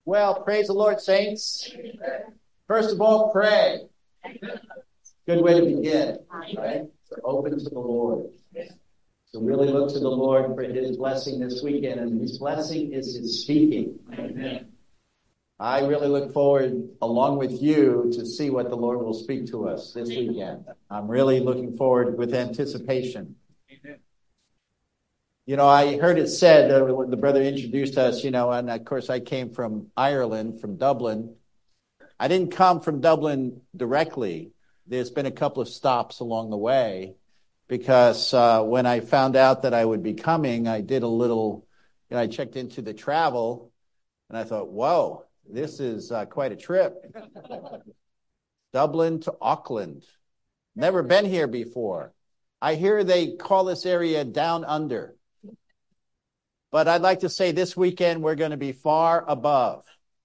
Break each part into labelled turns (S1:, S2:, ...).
S1: Well, praise the Lord, saints. First of all, pray. Good way to begin, right? To open to the Lord. To really look to the Lord for His blessing this weekend. And His blessing is His speaking. Amen. I really look forward, along with you, to see what the Lord will speak to us this weekend. I'm really looking forward with anticipation. Amen. You know, I heard it said, when the brother introduced us, and of course I came from Ireland, from Dublin. I didn't come from Dublin directly. There's been a couple of stops along the way because when I found out that I would be coming, I did a little, I checked into the travel and I thought, whoa, this is quite a trip. Dublin to Auckland. Never been here before. I hear they call this area Down Under. But I'd like to say this weekend we're going to be far above.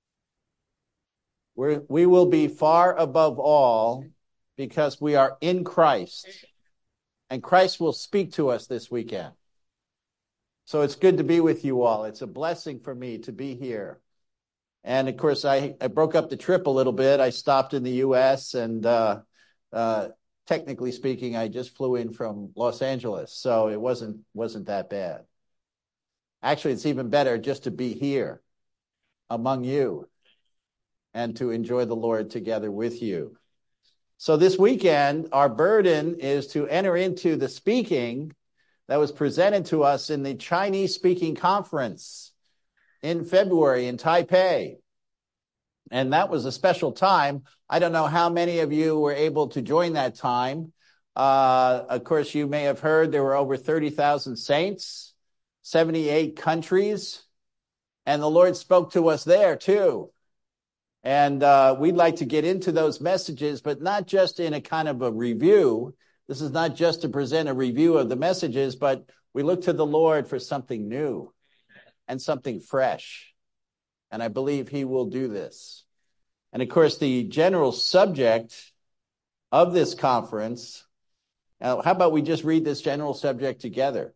S1: We will be far above all because we are in Christ. And Christ will speak to us this weekend. So it's good to be with you all. It's a blessing for me to be here. And of course, I broke up the trip a little bit. I stopped in the U.S. and technically speaking, I just flew in from Los Angeles. So it wasn't that bad. Actually, it's even better just to be here among you and to enjoy the Lord together with you. So this weekend, our burden is to enter into the speaking that was presented to us in the Chinese Speaking Conference in February in Taipei. And that was a special time. I don't know how many of you were able to join that time. Of course, you may have heard there were over 30,000 saints. 78 countries, and the Lord spoke to us there too. And we'd like to get into those messages, but not just in a kind of a review. This is not just to present a review of the messages, but we look to the Lord for something new and something fresh. And I believe He will do this. And of course, the general subject of this conference, how about we just read this general subject together?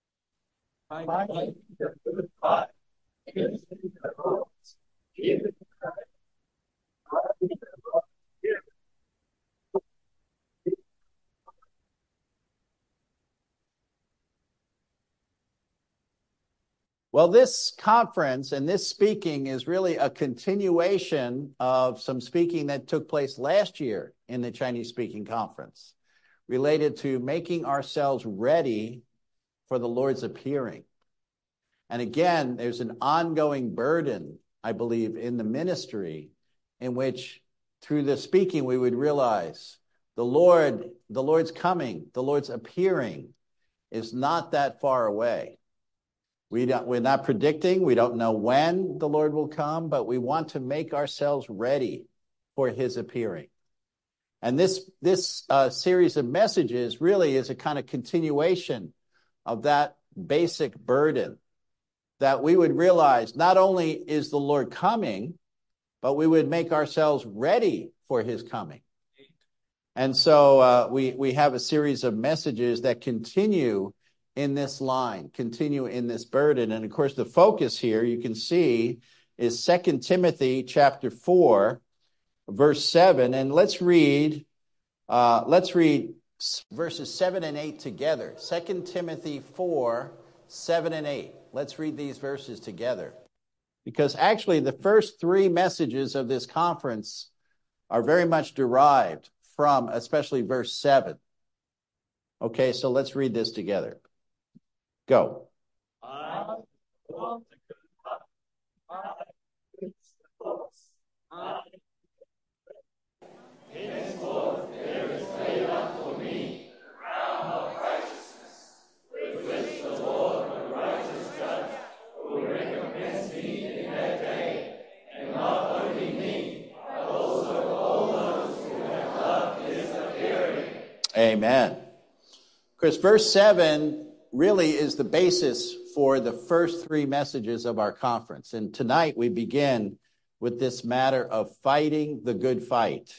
S1: Well, this conference and this speaking is really a continuation of some speaking that took place last year in the Chinese Speaking Conference, related to making ourselves ready for the Lord's appearing. And again, there's an ongoing burden, I believe, in the ministry in which through the speaking we would realize the Lord's coming, the Lord's appearing is not that far away. We're not predicting, we don't know when the Lord will come, but we want to make ourselves ready for His appearing. And this series of messages really is a kind of continuation of that basic burden, that we would realize not only is the Lord coming, but we would make ourselves ready for His coming. And so we have a series of messages that continue in this line, continue in this burden. And of course, the focus here, you can see, is 2 Timothy chapter 4, verse 7. And let's read verses 7 and 8 together. 2 Timothy 4, 7 and 8. Let's read these verses together. Because actually the first three messages of this conference are very much derived from especially verse 7. Okay, so let's read this together. Go. Amen. Of course, verse 7 really is the basis for the first three messages of our conference. And tonight we begin with this matter of fighting the good fight.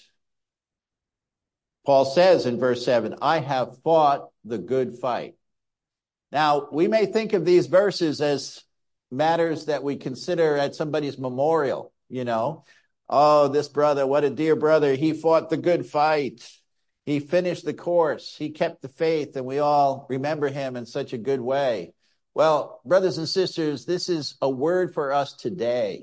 S1: Paul says in verse 7, I have fought the good fight. Now, we may think of these verses as matters that we consider at somebody's memorial, Oh, this brother, what a dear brother. He fought the good fight. He finished the course. He kept the faith, and we all remember him in such a good way. Well, brothers and sisters, this is a word for us today,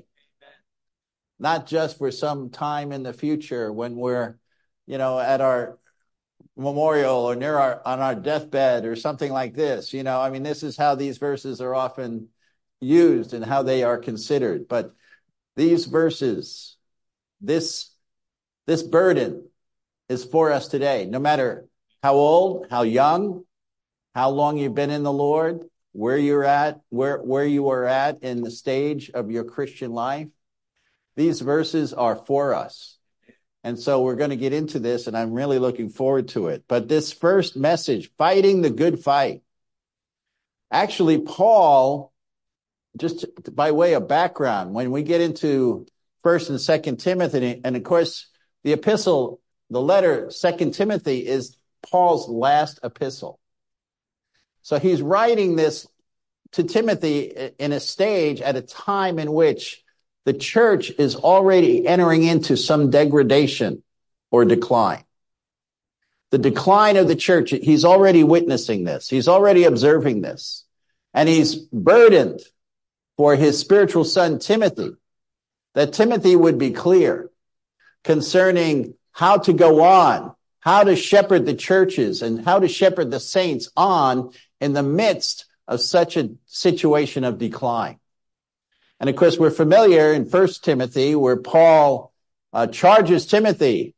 S1: not just for some time in the future when we're, at our memorial or on our deathbed or something like this. This is how these verses are often used and how they are considered. But these verses, this burden is for us today, no matter how old, how young, how long you've been in the Lord, where you're at, where you are at in the stage of your Christian life. These verses are for us. And so we're going to get into this, and I'm really looking forward to it. But this first message, fighting the good fight. Actually, Paul, just by way of background, when we get into 1st and 2nd Timothy, and of course, the epistle, the letter 2nd Timothy is Paul's last epistle. So he's writing this to Timothy in a stage at a time in which the church is already entering into some degradation or decline. The decline of the church, he's already witnessing this. He's already observing this. And he's burdened for his spiritual son, Timothy, that Timothy would be clear concerning how to go on, how to shepherd the churches, and how to shepherd the saints on in the midst of such a situation of decline. And of course, we're familiar in 1 Timothy where Paul charges Timothy,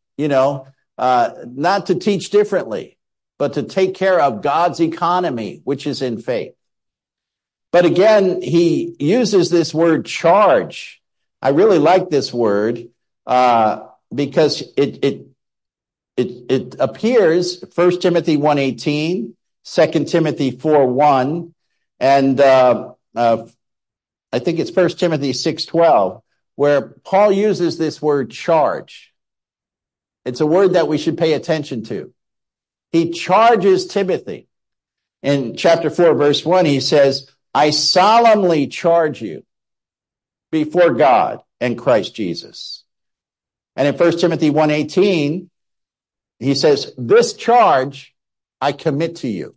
S1: not to teach differently, but to take care of God's economy, which is in faith. But again, he uses this word charge. I really like this word because it appears 1 Timothy 1:18, 2 Timothy 4:1, and I think it's 1 Timothy 6:12, where Paul uses this word charge. It's a word that we should pay attention to. He charges Timothy. In chapter 4, verse 1, he says, I solemnly charge you before God and Christ Jesus. And in 1 Timothy 1:18, he says, this charge I commit to you.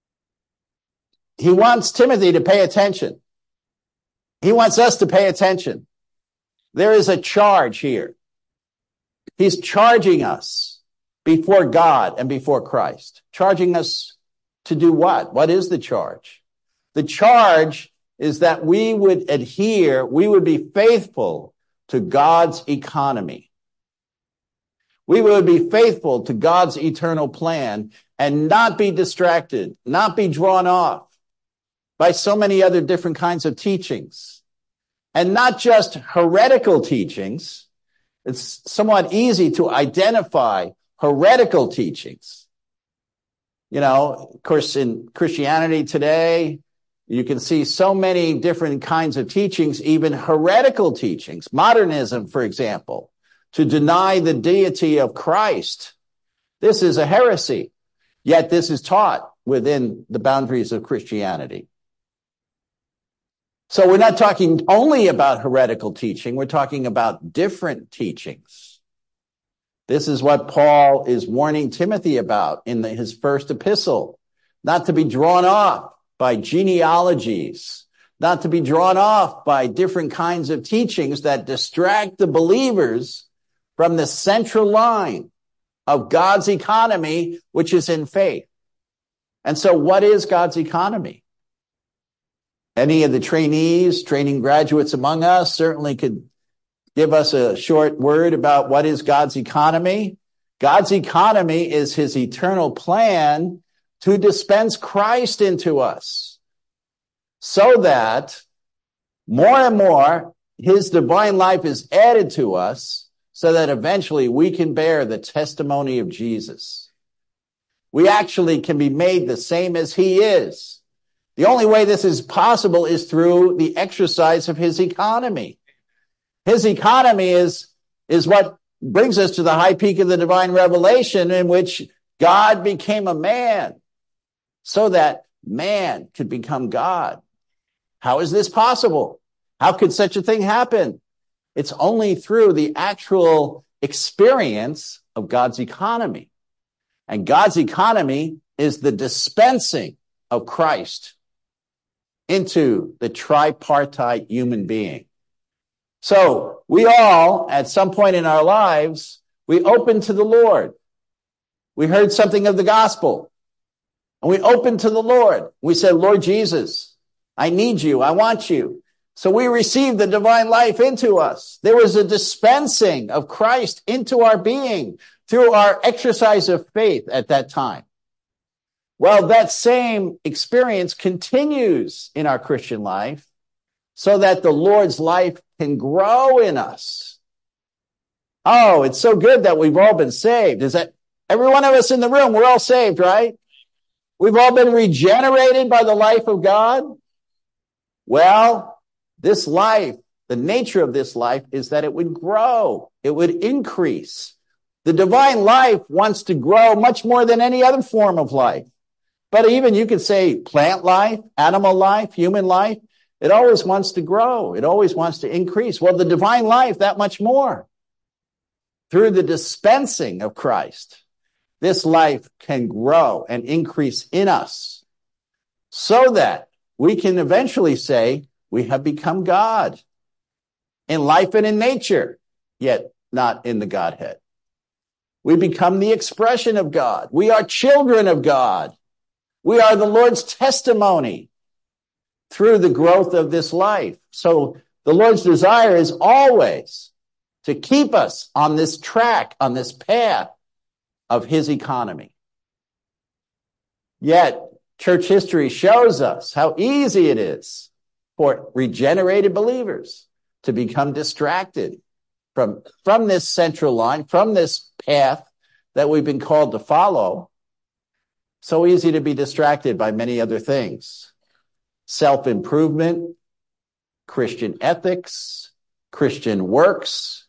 S1: He wants Timothy to pay attention. He wants us to pay attention. There is a charge here. He's charging us before God and before Christ. Charging us to do what? What is the charge? The charge is that we would adhere, we would be faithful to God's economy. We would be faithful to God's eternal plan and not be distracted, not be drawn off by so many other different kinds of teachings. And not just heretical teachings. It's somewhat easy to identify heretical teachings. Of course, in Christianity today, you can see so many different kinds of teachings, even heretical teachings. Modernism, for example, to deny the deity of Christ. This is a heresy, yet this is taught within the boundaries of Christianity. So we're not talking only about heretical teaching, we're talking about different teachings. This is what Paul is warning Timothy about in his first epistle, not to be drawn off by genealogies, not to be drawn off by different kinds of teachings that distract the believers from the central line of God's economy, which is in faith. And so what is God's economy? Any of the training graduates among us certainly could give us a short word about what is God's economy. God's economy is his eternal plan to dispense Christ into us so that more and more his divine life is added to us so that eventually we can bear the testimony of Jesus. We actually can be made the same as he is. The only way this is possible is through the exercise of his economy. His economy is what brings us to the high peak of the divine revelation in which God became a man so that man could become God. How is this possible? How could such a thing happen? It's only through the actual experience of God's economy. And God's economy is the dispensing of Christ into the tripartite human being. So we all, at some point in our lives, we open to the Lord. We heard something of the gospel, and we opened to the Lord. We said, Lord Jesus, I need you. I want you. So we received the divine life into us. There was a dispensing of Christ into our being through our exercise of faith at that time. Well, that same experience continues in our Christian life so that the Lord's life can grow in us. Oh, it's so good that we've all been saved. Is that every one of us in the room, we're all saved, right? We've all been regenerated by the life of God. Well, this life, the nature of this life is that it would grow. It would increase. The divine life wants to grow much more than any other form of life. But even you could say plant life, animal life, human life, it always wants to grow. It always wants to increase. Well, the divine life, that much more. Through the dispensing of Christ, this life can grow and increase in us so that we can eventually say we have become God in life and in nature, yet not in the Godhead. We become the expression of God. We are children of God. We are the Lord's testimony through the growth of this life. So the Lord's desire is always to keep us on this track, on this path of his economy. Yet, church history shows us how easy it is for regenerated believers to become distracted from this central line, from this path that we've been called to follow. So easy to be distracted by many other things. Self-improvement, Christian ethics, Christian works,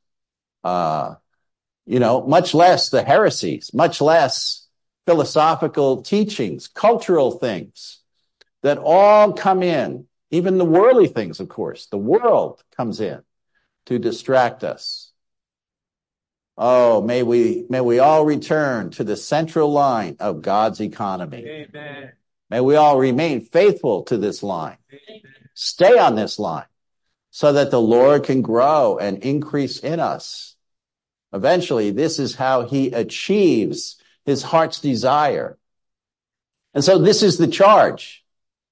S1: much less the heresies, much less philosophical teachings, cultural things that all come in, even the worldly things, of course. The world comes in to distract us. Oh, may we all return to the central line of God's economy. Amen. May we all remain faithful to this line. Amen. Stay on this line so that the Lord can grow and increase in us. Eventually, this is how he achieves his heart's desire. And so this is the charge.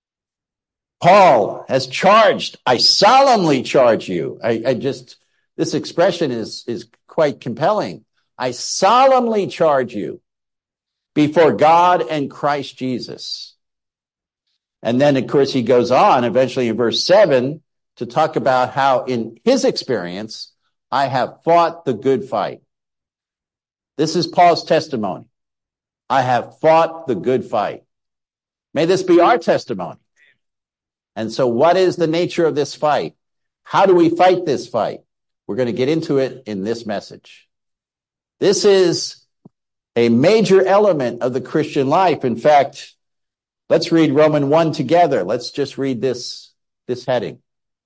S1: Paul has charged, I solemnly charge you. This expression is quite compelling. I solemnly charge you before God and Christ Jesus. And then, of course, he goes on eventually in verse 7 to talk about how in his experience, I have fought the good fight. This is Paul's testimony. I have fought the good fight. May this be our testimony. And so what is the nature of this fight? How do we fight this fight? We're going to get into it in this message. This is a major element of the Christian life. In fact, let's read Romans 1 together. Let's just read this heading.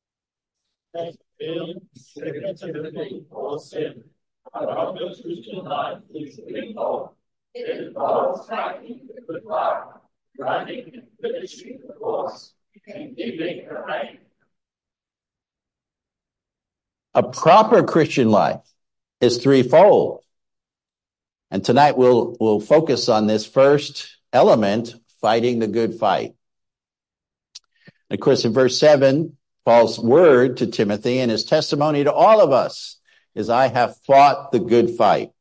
S1: A proper Christian life is threefold. And tonight we'll focus on this first element, fighting the good fight. And of course, in verse 7, Paul's word to Timothy and his testimony to all of us is, I have fought the good fight.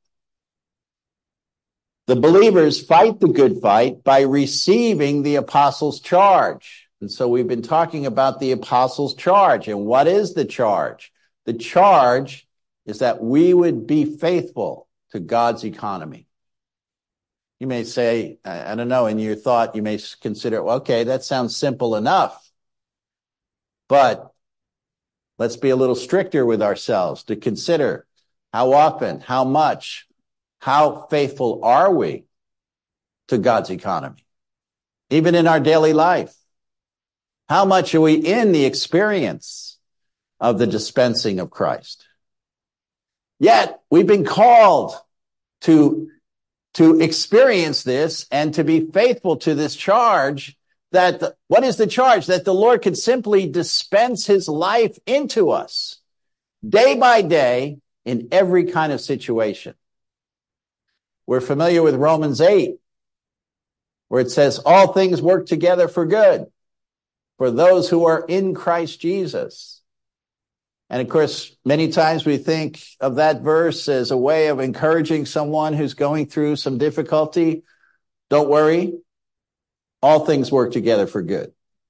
S1: The believers fight the good fight by receiving the apostles' charge. And so we've been talking about the apostles' charge. And what is the charge? The charge is that we would be faithful to God's economy. You may say, I don't know, in your thought, you may consider, okay, that sounds simple enough. But let's be a little stricter with ourselves to consider how often, how much, how faithful are we to God's economy? Even in our daily life. How much are we in the experience of the dispensing of Christ? Yet we've been called to experience this and to be faithful to this charge. What is the charge? That the Lord can simply dispense his life into us day by day in every kind of situation. We're familiar with Romans 8, where it says, all things work together for good for those who are in Christ Jesus. And of course, many times we think of that verse as a way of encouraging someone who's going through some difficulty. Don't worry. All things work together for good.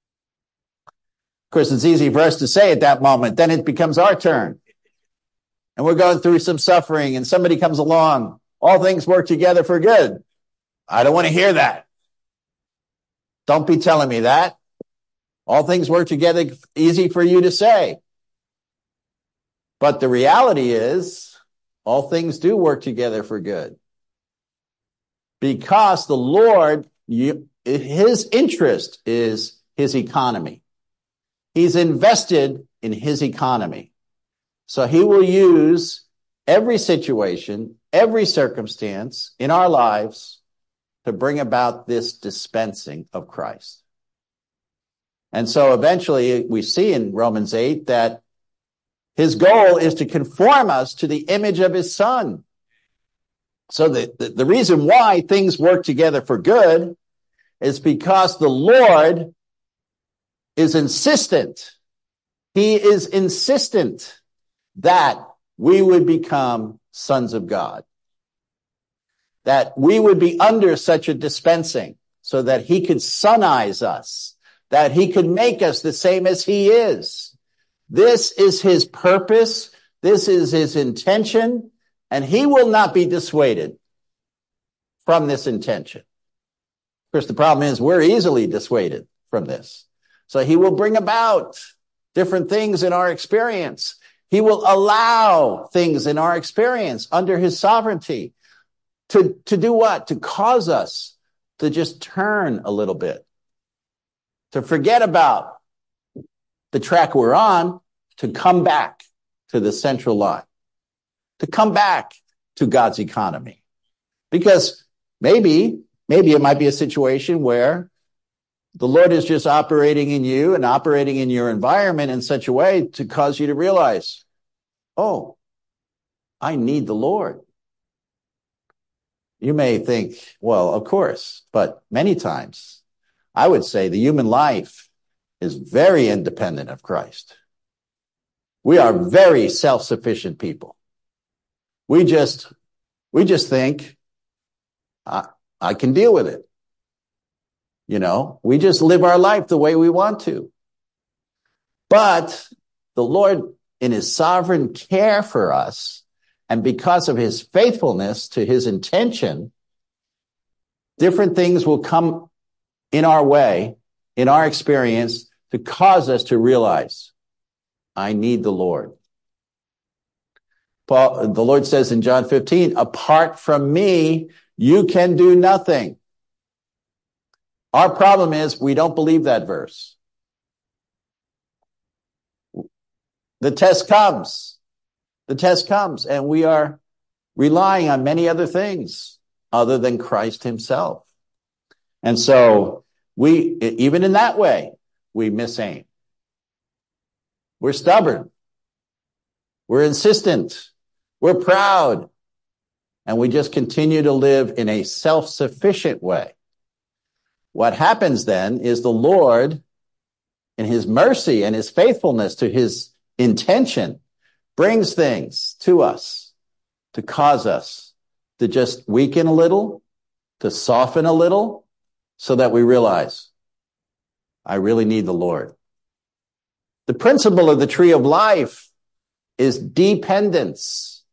S1: Of course, it's easy for us to say at that moment. Then it becomes our turn. And we're going through some suffering and somebody comes along. All things work together for good. I don't want to hear that. Don't be telling me that. All things work together, easy for you to say. But the reality is, all things do work together for good. Because the Lord, his interest is his economy. He's invested in his economy. So he will use every situation, every circumstance in our lives to bring about this dispensing of Christ. And so eventually we see in Romans 8 that his goal is to conform us to the image of his Son. So the reason why things work together for good is because the Lord is insistent. He is insistent that we would become sons of God. That we would be under such a dispensing so that he could sonize us, that he could make us the same as he is. This is his purpose. This is his intention, and he will not be dissuaded from this intention. Of course, the problem is we're easily dissuaded from this. So he will bring about different things in our experience. He will allow things in our experience under his sovereignty to do what? To cause us to just turn a little bit, to forget about the track we're on, to come back to the central line, to come back to God's economy. Because maybe it might be a situation where the Lord is just operating in you and operating in your environment in such a way to cause you to realize, oh, I need the Lord. You may think, well, of course, but many times I would say the human life is very independent of Christ. We are very self-sufficient people. We just think, I can deal with it. You know, we just live our life the way we want to. But the Lord, in his sovereign care for us, and because of his faithfulness to his intention, different things will come in our way, in our experience, to cause us to realize, I need the Lord. The Lord says in John 15, apart from me, you can do nothing. Our problem is we don't believe that verse. The test comes. The test comes, and we are relying on many other things other than Christ himself. And so even in that way, we miss aim. We're stubborn. We're insistent. We're proud. And we just continue to live in a self-sufficient way. What happens then is the Lord, in his mercy and his faithfulness to his intention, brings things to us to cause us to just weaken a little, to soften a little, so that we realize, I really need the Lord. The principle of the tree of life is dependence.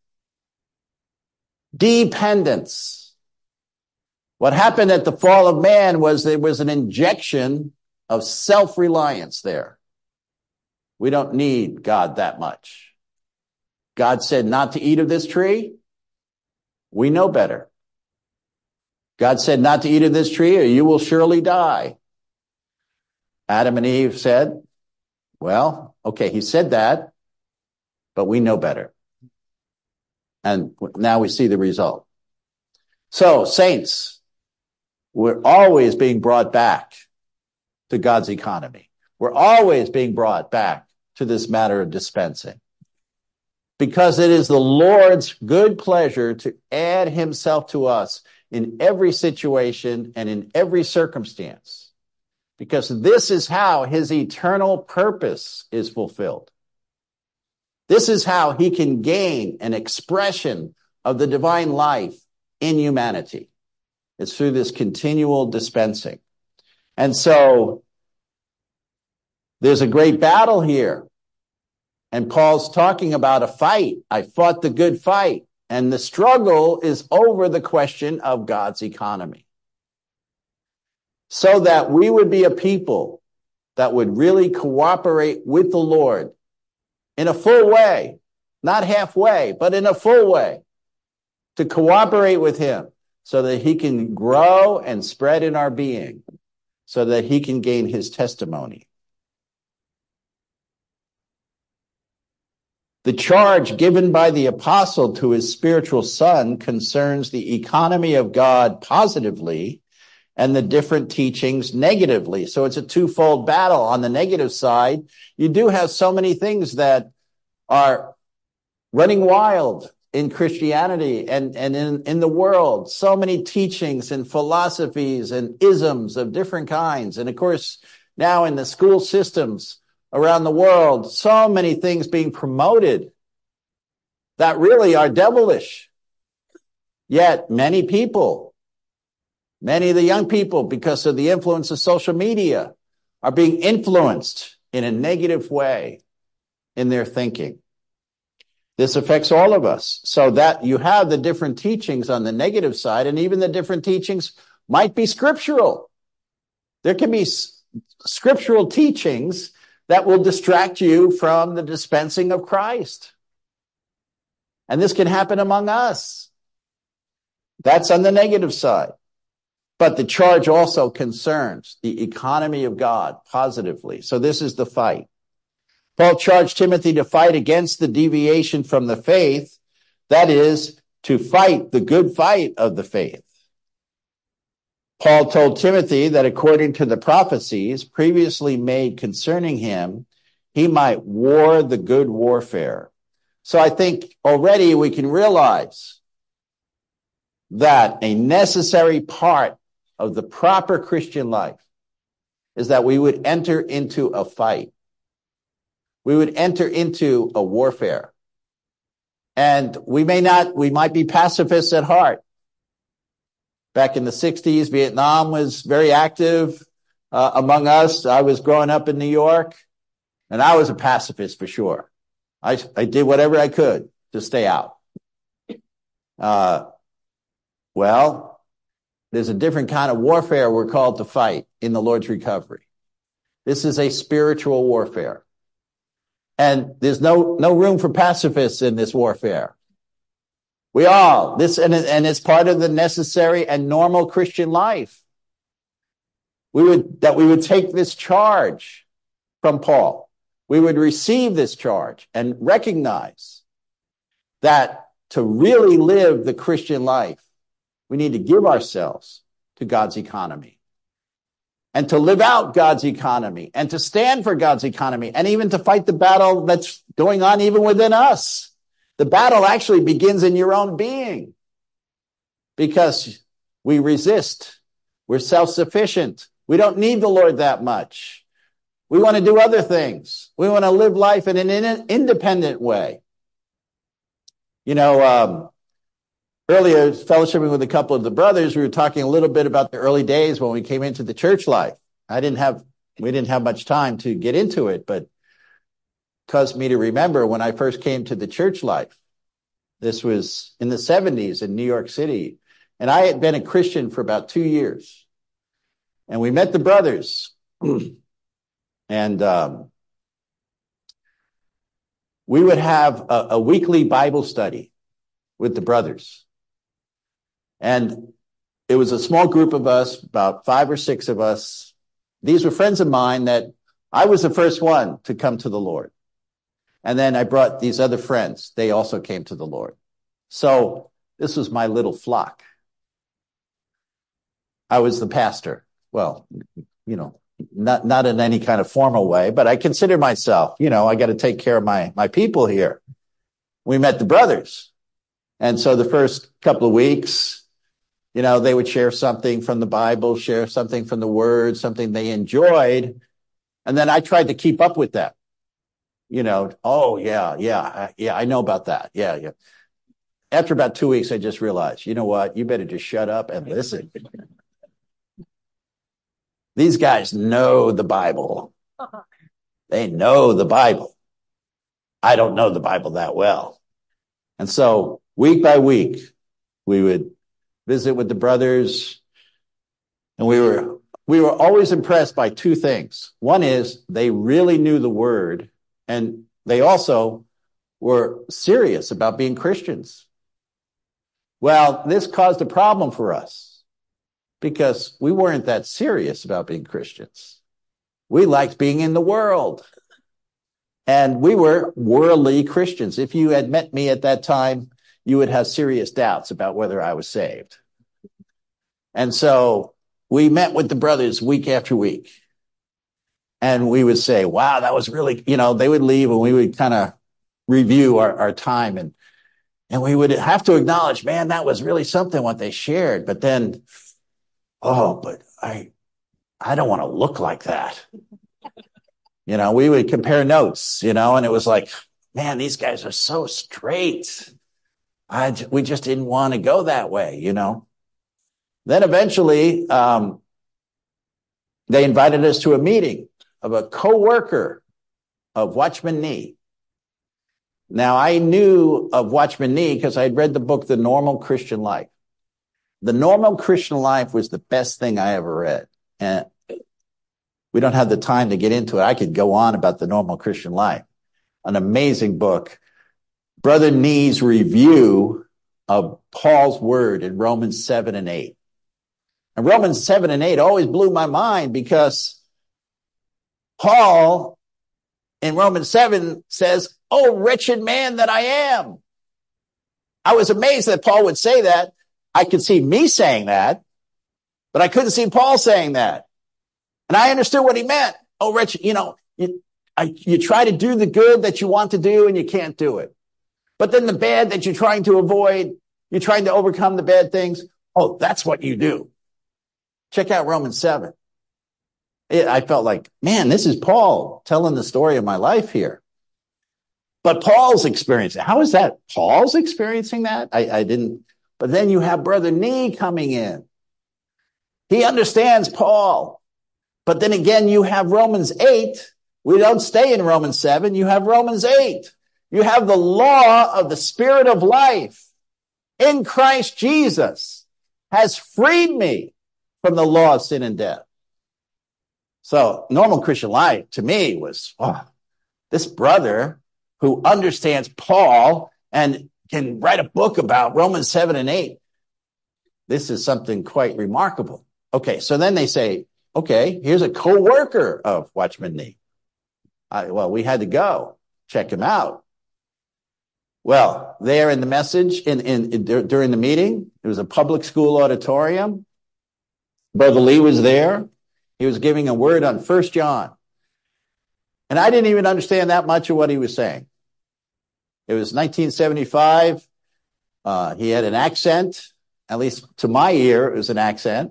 S1: Dependence. What happened at the fall of man was there was an injection of self-reliance there. We don't need God that much. God said not to eat of this tree. We know better. God said not to eat of this tree or you will surely die. Adam and Eve said, well, okay, he said that, but we know better. And now we see the result. So, saints, we're always being brought back to God's economy. We're always being brought back to this matter of dispensing. Because it is the Lord's good pleasure to add himself to us in every situation and in every circumstance. Because this is how his eternal purpose is fulfilled. This is how he can gain an expression of the divine life in humanity. It's through this continual dispensing. And so there's a great battle here. And Paul's talking about a fight. I fought the good fight. And the struggle is over the question of God's economy. So that we would be a people that would really cooperate with the Lord in a full way, not halfway, but in a full way, to cooperate with him so that he can grow and spread in our being, so that he can gain his testimony. The charge given by the apostle to his spiritual son concerns the economy of God positively and the different teachings negatively. So it's a twofold battle. On the negative side, you do have so many things that are running wild in Christianity and in the world. So many teachings and philosophies and isms of different kinds. And of course, now in the school systems around the world, so many things being promoted that really are devilish. Yet many people, many of the young people, because of the influence of social media, are being influenced in a negative way in their thinking. This affects all of us, so that you have the different teachings on the negative side, and even the different teachings might be scriptural. There can be scriptural teachings that will distract you from the dispensing of Christ. And this can happen among us. That's on the negative side. But the charge also concerns the economy of God positively. So this is the fight. Paul charged Timothy to fight against the deviation from the faith. That is, to fight the good fight of the faith. Paul told Timothy that according to the prophecies previously made concerning him, he might war the good warfare. So I think already we can realize that a necessary part of the proper Christian life is that we would enter into a fight. We would enter into a warfare. And we might be pacifists at heart. Back in the 60s, Vietnam was very active among us. I was growing up in New York, and I was a pacifist for sure. I did whatever I could to stay out. Well, there's a different kind of warfare we're called to fight in the Lord's recovery. This is a spiritual warfare. And there's no room for pacifists in this warfare. And it's part of the necessary and normal Christian life. We would take this charge from Paul. We would receive this charge and recognize that to really live the Christian life, we need to give ourselves to God's economy and to live out God's economy and to stand for God's economy and even to fight the battle that's going on even within us. The battle actually begins in your own being because we resist. We're self-sufficient. We don't need the Lord that much. We want to do other things. We want to live life in an independent way. Earlier, fellowshipping with a couple of the brothers, we were talking a little bit about the early days when we came into the church life. We didn't have much time to get into it, but caused me to remember when I first came to the church life. This was in the 70s in New York City. And I had been a Christian for about 2 years. And we met the brothers. And we would have a weekly Bible study with the brothers. And it was a small group of us, about 5 or 6 of us. these were friends of mine that I was the first one to come to the Lord. And then I brought these other friends. They also came to the Lord. So this was my little flock. I was the pastor. Well, not in any kind of formal way, but I consider myself, I got to take care of my people here. We met the brothers. And so the first couple of weeks, they would share something from the Bible, share something from the Word, something they enjoyed. And then I tried to keep up with that. Oh, yeah, I know about that. Yeah. After about 2 weeks, I just realized, you know what? You better just shut up and listen. These guys know the Bible. They know the Bible. I don't know the Bible that well. And so week by week, we would visit with the brothers, and we were always impressed by two things. One is they really knew the Word, and they also were serious about being Christians. Well, this caused a problem for us because we weren't that serious about being Christians. We liked being in the world. And we were worldly Christians. If you had met me at that time, you would have serious doubts about whether I was saved. And so we met with the brothers week after week. And we would say, wow, that was really, they would leave and we would kind of review our time. And we would have to acknowledge, man, that was really something what they shared. But then, but I don't want to look like that. We would compare notes, and it was like, man, these guys are so straight. We just didn't want to go that way, Then eventually, they invited us to a meeting of a co-worker of Watchman Nee. Now, I knew of Watchman Nee because I had read the book, The Normal Christian Life. The Normal Christian Life was the best thing I ever read. And we don't have the time to get into it. I could go on about The Normal Christian Life. An amazing book. Brother Nee's review of Paul's word in Romans 7 and 8. And Romans 7 and 8 always blew my mind because Paul in Romans 7 says, "Oh, wretched man that I am." I was amazed that Paul would say that. I could see me saying that, but I couldn't see Paul saying that. And I understood what he meant. Oh, wretched, you try to do the good that you want to do and you can't do it. But then the bad that you're trying to avoid, you're trying to overcome the bad things. Oh, that's what you do. Check out Romans 7. I felt like, man, this is Paul telling the story of my life here. But Paul's experiencing, how is that? Paul's experiencing that? I didn't. But then you have Brother Nee coming in. He understands Paul. But then again, you have Romans 8. We don't stay in Romans 7. You have Romans 8. You have the law of the Spirit of life in Christ Jesus has freed me from the law of sin and death. So Normal Christian Life to me was, this brother who understands Paul and can write a book about Romans 7 and 8. This is something quite remarkable. Okay, so then they say, okay, here's a co-worker of Watchman Nee. We had to go check him out. Well, there in the message, during the meeting, it was a public school auditorium. Brother Lee was there. He was giving a word on 1 John. And I didn't even understand that much of what he was saying. It was 1975. He had an accent, at least to my ear, it was an accent.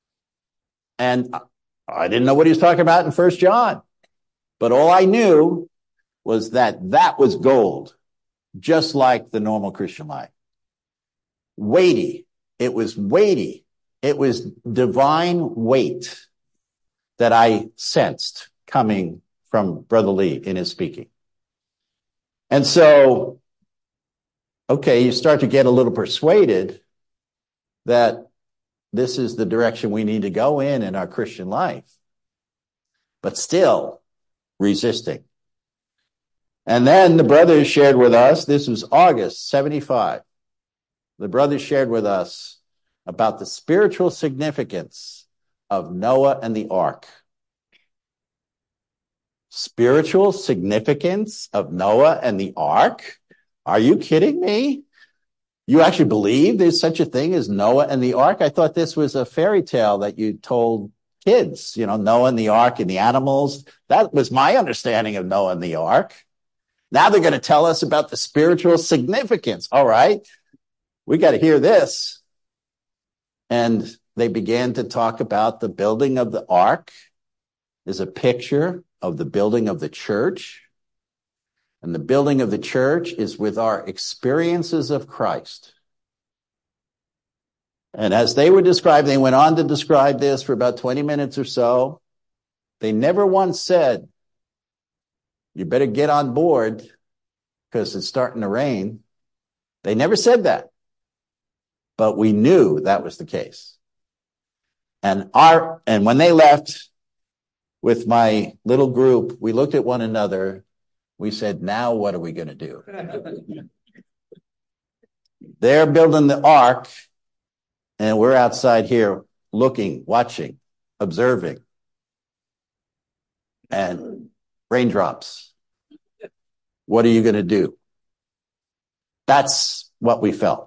S1: And I didn't know what he was talking about in 1 John. But all I knew was that was gold, just like the Normal Christian Life. Weighty. It was weighty. It was divine weight that I sensed coming from Brother Lee in his speaking. And so, okay, you start to get a little persuaded that this is the direction we need to go in our Christian life, but still resisting. And then the brothers shared with us, this was August 75. The brothers shared with us about the spiritual significance of Noah and the ark. spiritual significance of Noah and the ark? Are you kidding me? You actually believe there's such a thing as Noah and the ark? I thought this was a fairy tale that you told kids, Noah and the ark and the animals. That was my understanding of Noah and the ark. Now they're going to tell us about the spiritual significance. All right, we got to hear this. And they began to talk about the building of the ark is a picture of the building of the church. And the building of the church is with our experiences of Christ. And as they went on to describe this for about 20 minutes or so. They never once said, you better get on board because it's starting to rain. They never said that. But we knew that was the case. And when they left with my little group, we looked at one another. We said, now what are we going to do? They're building the ark, and we're outside here looking, watching, observing. And raindrops. What are you going to do? That's what we felt.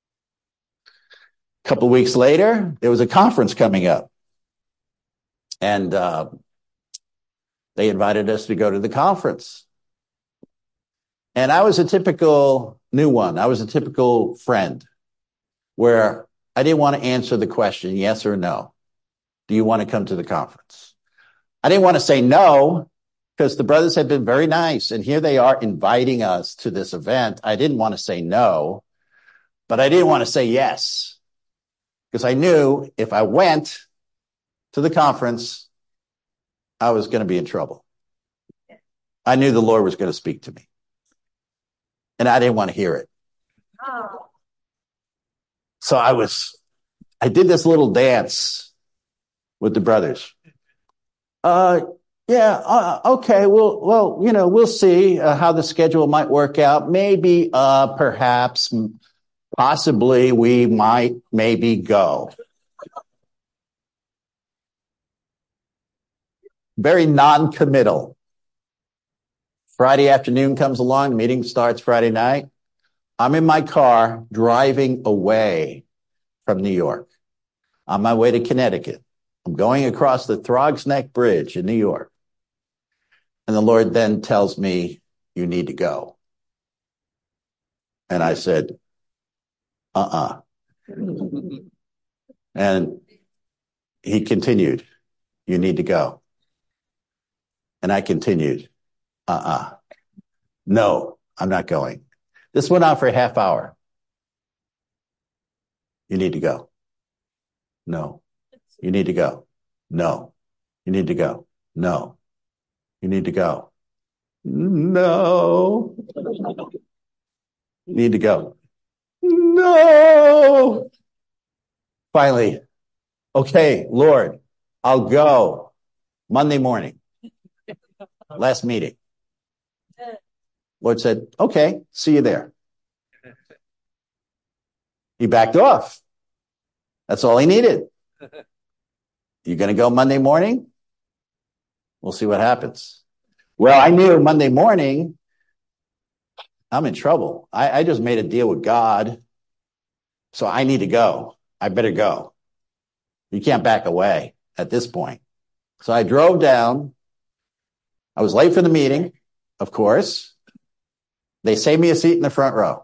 S1: A couple of weeks later, there was a conference coming up. And they invited us to go to the conference. And I was a typical new one. I was a typical friend where I didn't want to answer the question, yes or no. Do you want to come to the conference? I didn't want to say no because the brothers had been very nice. And here they are inviting us to this event. I didn't want to say no, but I didn't want to say yes because I knew if I went to the conference, I was going to be in trouble. I knew the Lord was going to speak to me. And I didn't want to hear it. Oh. So I did this little dance with the brothers. Okay. Well, we'll see how the schedule might work out. Maybe, perhaps, possibly we might maybe go. Very non-committal. Friday afternoon comes along, the meeting starts Friday night. I'm in my car driving away from New York on my way to Connecticut. I'm going across the Throgs Neck Bridge in New York. And the Lord then tells me, you need to go. And I said, And he continued, you need to go. And I continued, no, I'm not going. This went on for a half hour. You need to go. No. You need to go. No. You need to go. No. You need to go. No. You need to go. No. Finally, okay, Lord, I'll go Monday morning. Last meeting. Lord said, okay, see you there. He backed off. That's all he needed. You going to go Monday morning? We'll see what happens. Well, I knew Monday morning, I'm in trouble. I just made a deal with God. So I need to go. I better go. You can't back away at this point. So I drove down. I was late for the meeting, of course. They saved me a seat in the front row.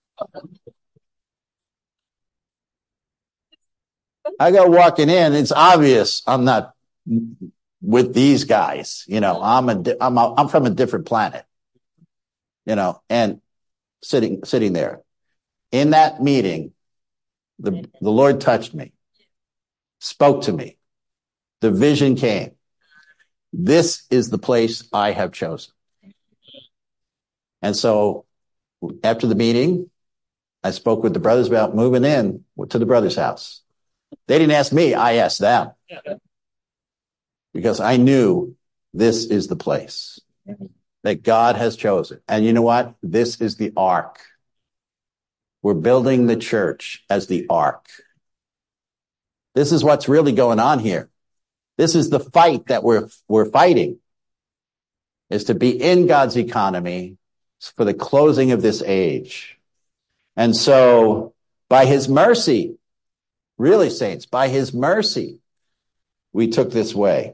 S1: I go walking in. It's obvious I'm not with these guys. I'm from a different planet. And sitting there in that meeting, the Lord touched me, spoke to me. The vision came. This is the place I have chosen. And so after the meeting, I spoke with the brothers about moving in to the brother's house. They didn't ask me. I asked them because I knew this is the place that God has chosen. And you know what? This is the ark. We're building the church as the ark. This is what's really going on here. This is the fight that we're fighting. is to be in God's economy for the closing of this age. And so by his mercy, really, saints, by his mercy, we took this way.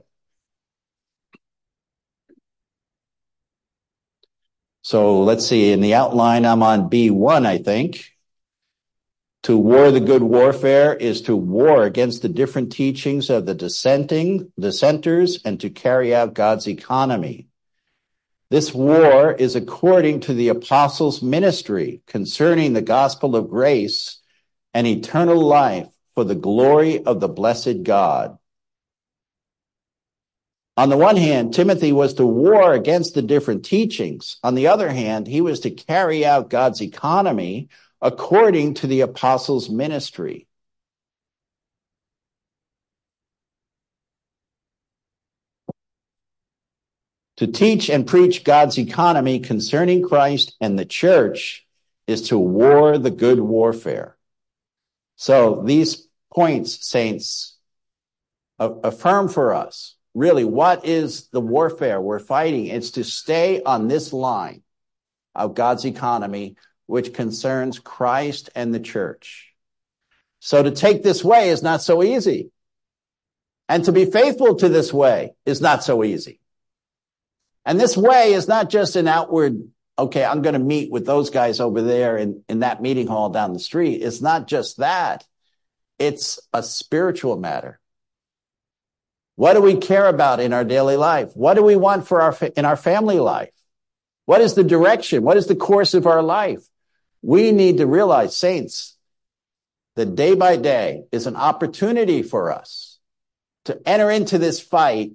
S1: So let's see, in the outline, I'm on B1, I think. To war the good warfare is to war against the different teachings of the dissenters and to carry out God's economy. This war is according to the apostles' ministry concerning the gospel of grace and eternal life for the glory of the blessed God. On the one hand, Timothy was to war against the different teachings. On the other hand, he was to carry out God's economy according to the apostles' ministry. To teach and preach God's economy concerning Christ and the church is to war the good warfare. So these points, saints, affirm for us, really, what is the warfare we're fighting? It's to stay on this line of God's economy, which concerns Christ and the church. So to take this way is not so easy. And to be faithful to this way is not so easy. And this way is not just an outward, okay, I'm going to meet with those guys over there in that meeting hall down the street. It's not just that. It's a spiritual matter. What do we care about in our daily life? What do we want for in our family life? What is the direction? What is the course of our life? We need to realize, saints, that day by day is an opportunity for us to enter into this fight,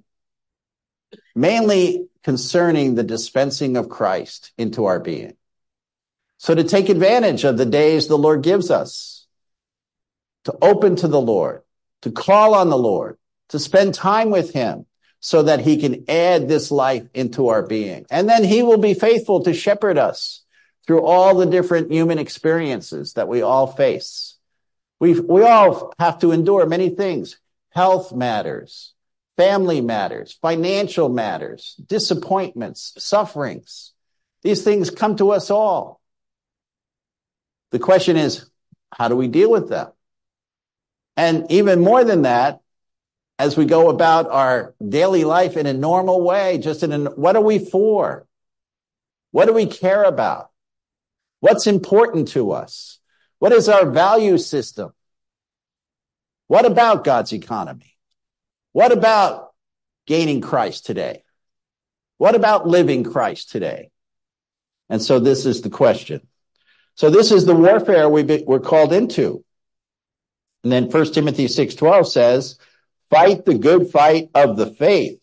S1: mainly concerning the dispensing of Christ into our being. So to take advantage of the days the Lord gives us, to open to the Lord, to call on the Lord, to spend time with him so that he can add this life into our being. And then he will be faithful to shepherd us through all the different human experiences that we all face. We all have to endure many things. Health matters, family matters, financial matters, disappointments, sufferings. These things come to us all. The question is, how do we deal with them? And even more than that, as we go about our daily life in a normal way, what are we for? What do we care about? What's important to us? What is our value system? What about God's economy? What about gaining Christ today? What about living Christ today? And so this is the question. So this is the warfare we're called into. And then 1 Timothy 6:12 says, fight the good fight of the faith.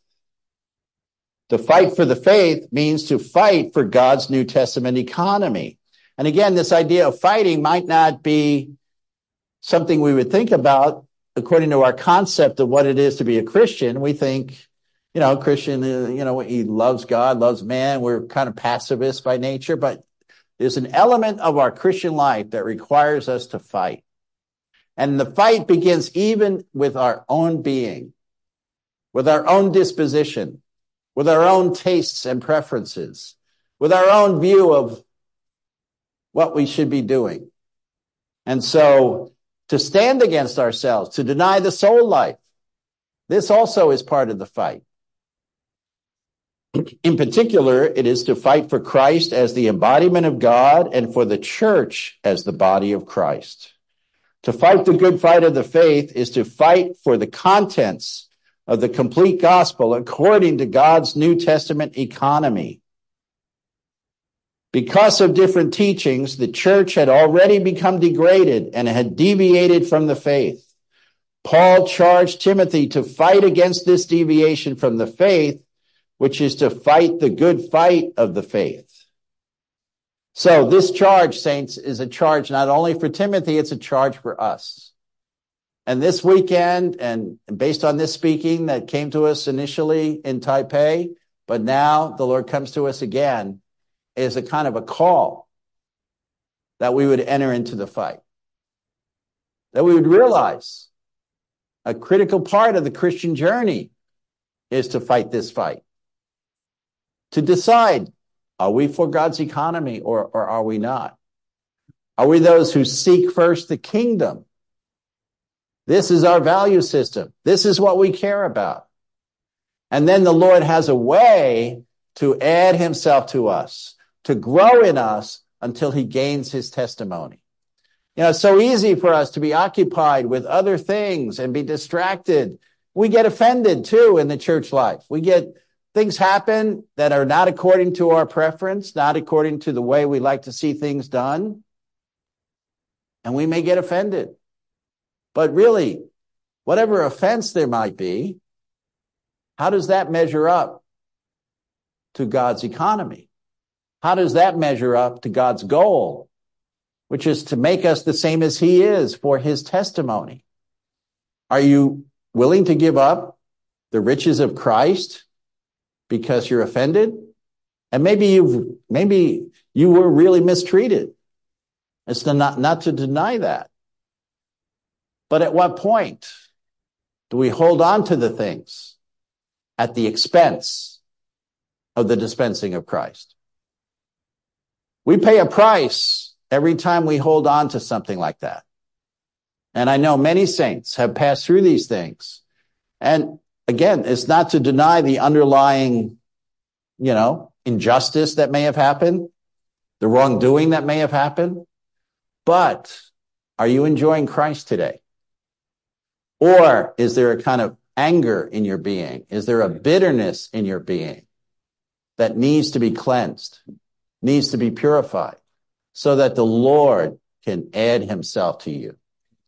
S1: To fight for the faith means to fight for God's New Testament economy. And again, this idea of fighting might not be something we would think about according to our concept of what it is to be a Christian. We think, Christian, he loves God, loves man. We're kind of pacifists by nature, but there's an element of our Christian life that requires us to fight. And the fight begins even with our own being, with our own disposition, with our own tastes and preferences, with our own view of what we should be doing. And so to stand against ourselves, to deny the soul life, this also is part of the fight. In particular, it is to fight for Christ as the embodiment of God and for the church as the body of Christ. To fight the good fight of the faith is to fight for the contents of the complete gospel according to God's New Testament economy. Because of different teachings, the church had already become degraded and had deviated from the faith. Paul charged Timothy to fight against this deviation from the faith, which is to fight the good fight of the faith. So this charge, saints, is a charge not only for Timothy, it's a charge for us. And this weekend, and based on this speaking that came to us initially in Taipei, but now the Lord comes to us again, is a kind of a call that we would enter into the fight. That we would realize a critical part of the Christian journey is to fight this fight. to decide, are we for God's economy or are we not? Are we those who seek first the kingdom? This is our value system. This is what we care about. And then the Lord has a way to add himself to us, to grow in us until he gains his testimony. You know, it's so easy for us to be occupied with other things and be distracted. We get offended too in the church life. We get things happen that are not according to our preference, not according to the way we like to see things done. And we may get offended. But really, whatever offense there might be, how does that measure up to God's economy? How does that measure up to God's goal, which is to make us the same as he is for his testimony? Are you willing to give up the riches of Christ because you're offended? And maybe you were really mistreated. It's not to deny that. But at what point do we hold on to the things at the expense of the dispensing of Christ? We pay a price every time we hold on to something like that. And I know many saints have passed through these things. And again, it's not to deny the underlying, injustice that may have happened, the wrongdoing that may have happened. But are you enjoying Christ today? Or is there a kind of anger in your being? Is there a bitterness in your being that needs to be cleansed, needs to be purified, so that the Lord can add himself to you?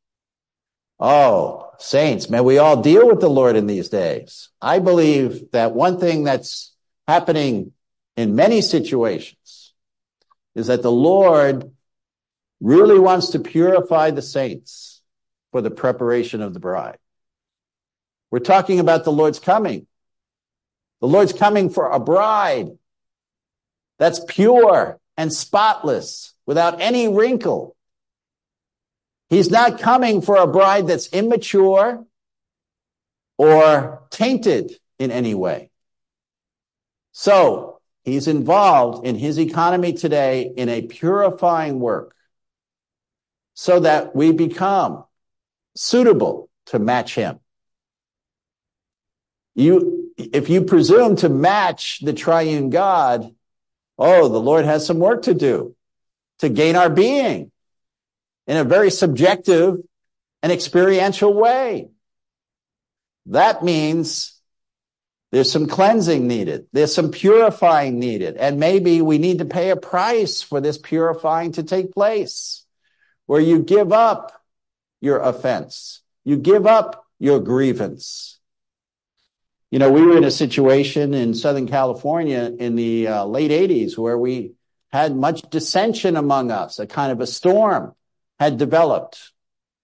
S1: Oh, saints, may we all deal with the Lord in these days. I believe that one thing that's happening in many situations is that the Lord really wants to purify the saints for the preparation of the bride. We're talking about the Lord's coming. The Lord's coming for a bride that's pure and spotless, without any wrinkle. He's not coming for a bride that's immature or tainted in any way. So he's involved in his economy today in a purifying work so that we become suitable to match him. If you presume to match the triune God, the Lord has some work to do to gain our being in a very subjective and experiential way. That means there's some cleansing needed. There's some purifying needed. And maybe we need to pay a price for this purifying to take place, where you give up your offense. You give up your grievance. We were in a situation in Southern California in the late 80s where we had much dissension among us. A kind of a storm had developed.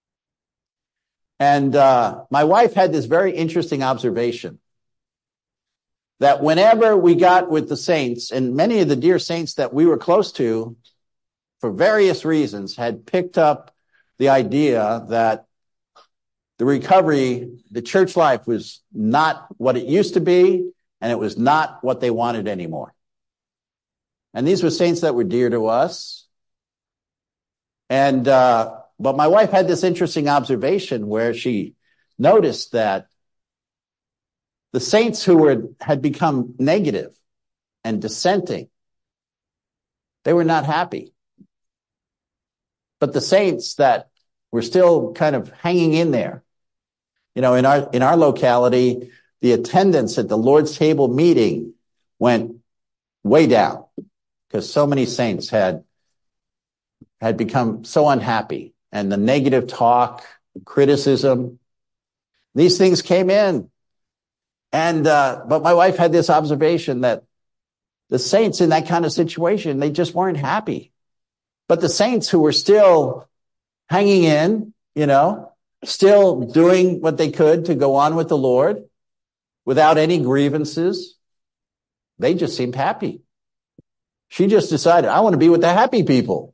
S1: And my wife had this very interesting observation that whenever we got with the saints, and many of the dear saints that we were close to, for various reasons, had picked up the idea that the recovery, the church life was not what it used to be, and it was not what they wanted anymore. And these were saints that were dear to us. And, but my wife had this interesting observation where she noticed that the saints who had become negative and dissenting, they were not happy. But the saints that were still kind of hanging in there, in our locality, the attendance at the Lord's table meeting went way down because so many saints had become so unhappy, and the negative talk, criticism, these things came in. And but my wife had this observation that the saints in that kind of situation, they just weren't happy. But the saints who were still hanging in, still doing what they could to go on with the Lord without any grievances, they just seemed happy. She just decided, I want to be with the happy people.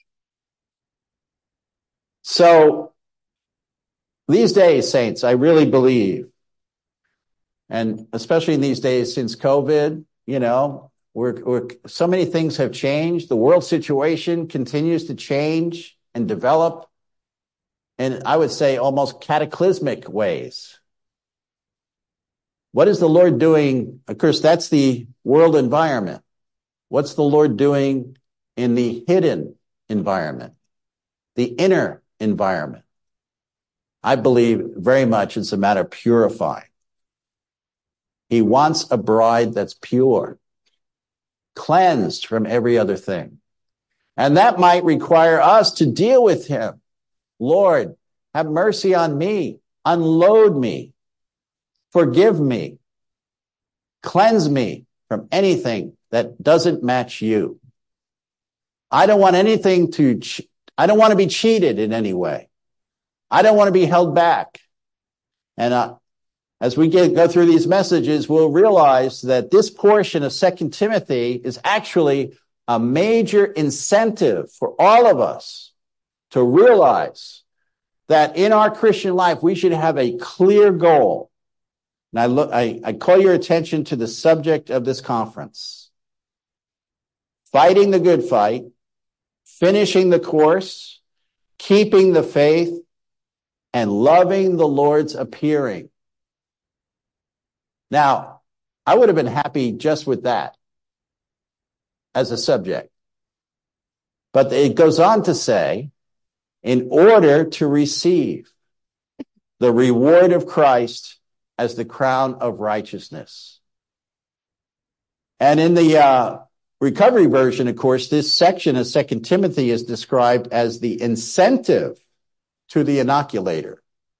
S1: So these days, saints, I really believe, and especially in these days since COVID, So many things have changed. The world situation continues to change and develop in, I would say, almost cataclysmic ways. What is the Lord doing? Of course, that's the world environment. What's the Lord doing in the hidden environment, the inner environment? I believe very much it's a matter of purifying. He wants a bride that's pure, cleansed from every other thing. And that might require us to deal with him. Lord, have mercy on me, unload me, forgive me, cleanse me from anything that doesn't match you. I don't want I don't want to be cheated in any way. I don't want to be held back. And as we go through these messages, we'll realize that this portion of 2 Timothy is actually a major incentive for all of us to realize that in our Christian life, we should have a clear goal. And I call your attention to the subject of this conference. Fighting the good fight, finishing the course, keeping the faith, and loving the Lord's appearing. Now, I would have been happy just with that as a subject. But it goes on to say, in order to receive the reward of Christ as the crown of righteousness. And in the recovery version, of course, this section of 2 Timothy is described as the incentive to the inoculator.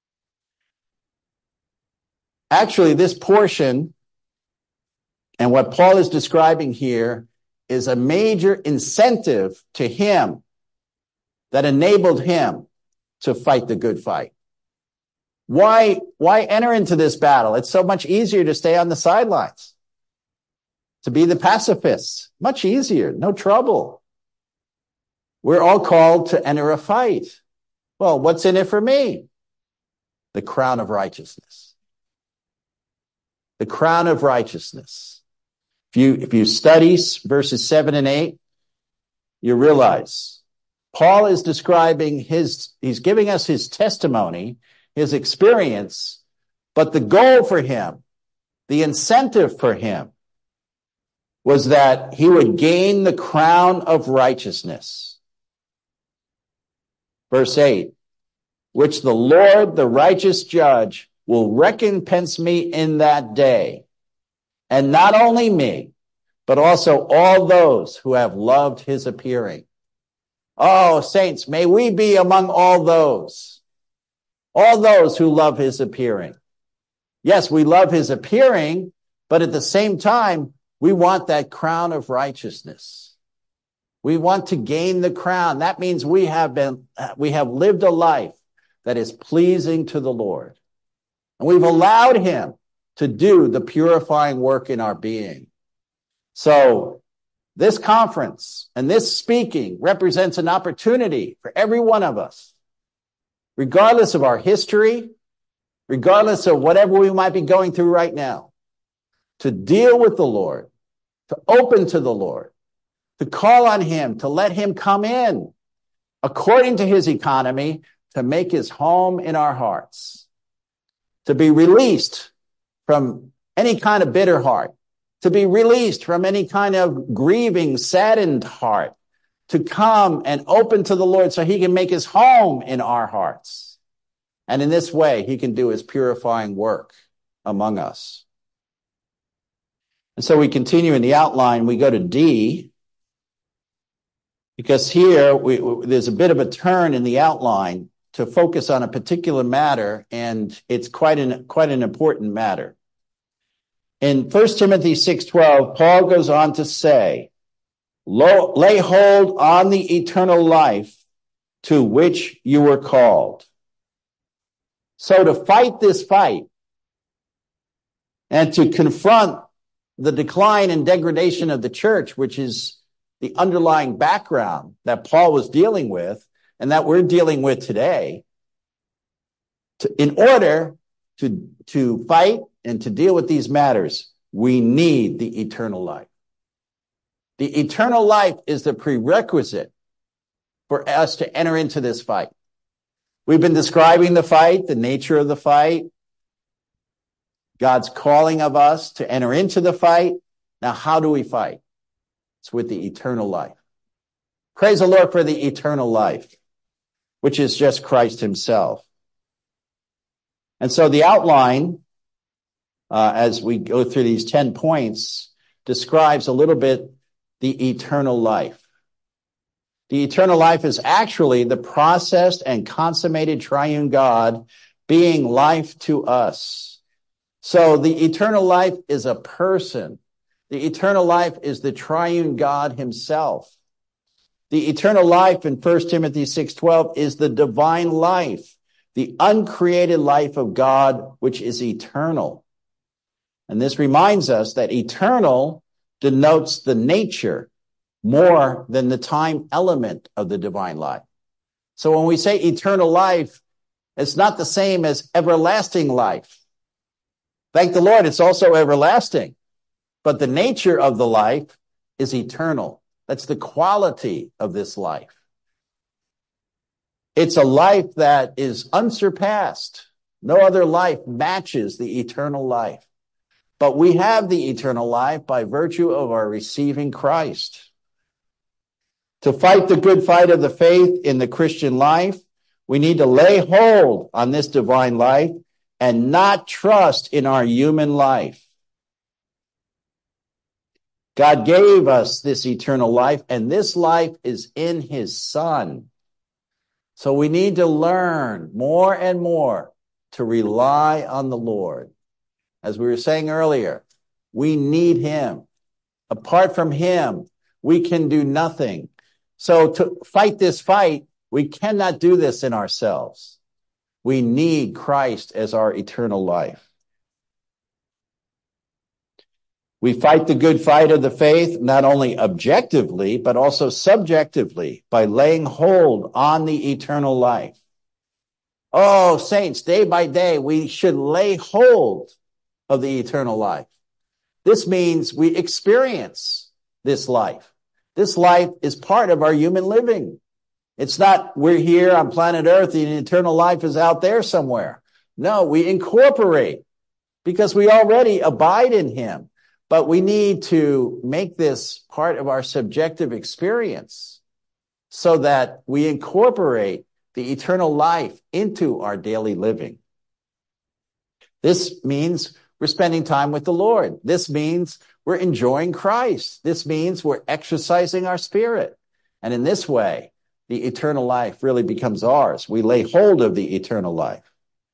S1: Actually, this portion and what Paul is describing here is a major incentive to him that enabled him to fight the good fight. Why enter into this battle? It's so much easier to stay on the sidelines, to be the pacifists. Much easier, no trouble. We're all called to enter a fight. Well, what's in it for me? The crown of righteousness. The crown of righteousness. If you study verses 7 and 8, you realize Paul is describing he's giving us his testimony, his experience, but the goal for him, the incentive for him, was that he would gain the crown of righteousness. Verse 8, which the Lord, the righteous judge, will recompense me in that day. And not only me, but also all those who have loved his appearing. Oh, saints, may we be among all those who love his appearing. Yes, we love his appearing, but at the same time, we want that crown of righteousness. We want to gain the crown. That means we have lived a life that is pleasing to the Lord. And we've allowed him to do the purifying work in our being. So this conference and this speaking represents an opportunity for every one of us, regardless of our history, regardless of whatever we might be going through right now, to deal with the Lord, to open to the Lord, to call on him, to let him come in according to his economy, to make his home in our hearts, to be released from any kind of bitter heart, to be released from any kind of grieving, saddened heart, to come and open to the Lord so he can make his home in our hearts. And in this way, he can do his purifying work among us. And so we continue in the outline. We go to D, because here there's a bit of a turn in the outline to focus on a particular matter, and it's quite an important matter. In 1 Timothy 6:12, Paul goes on to say, lay hold on the eternal life to which you were called. So to fight this fight and to confront the decline and degradation of the church, which is the underlying background that Paul was dealing with and that we're dealing with today, in order to fight and to deal with these matters, we need the eternal life. The eternal life is the prerequisite for us to enter into this fight. We've been describing the fight, the nature of the fight, God's calling of us to enter into the fight. Now, how do we fight? It's with the eternal life. Praise the Lord for the eternal life, which is just Christ himself. And so the outline, as we go through these 10 points, describes a little bit the eternal life. The eternal life is actually the processed and consummated triune God being life to us. So the eternal life is a person. The eternal life is the triune God himself. The eternal life in 1 Timothy 6:12 is the divine life, the uncreated life of God, which is eternal. And this reminds us that eternal denotes the nature more than the time element of the divine life. So when we say eternal life, it's not the same as everlasting life. Thank the Lord, it's also everlasting. But the nature of the life is eternal. That's the quality of this life. It's a life that is unsurpassed. No other life matches the eternal life. But we have the eternal life by virtue of our receiving Christ. To fight the good fight of the faith in the Christian life, we need to lay hold on this divine life and not trust in our human life. God gave us this eternal life, and this life is in his Son. So we need to learn more and more to rely on the Lord. As we were saying earlier, we need him. Apart from him, we can do nothing. So to fight this fight, we cannot do this in ourselves. We need Christ as our eternal life. We fight the good fight of the faith, not only objectively, but also subjectively by laying hold on the eternal life. Oh, saints, day by day, we should lay hold of the eternal life. This means we experience this life. This life is part of our human living. It's not we're here on planet Earth and eternal life is out there somewhere. No, we incorporate because we already abide in him. But we need to make this part of our subjective experience so that we incorporate the eternal life into our daily living. This means we're spending time with the Lord. This means we're enjoying Christ. This means we're exercising our spirit. And in this way, the eternal life really becomes ours. We lay hold of the eternal life.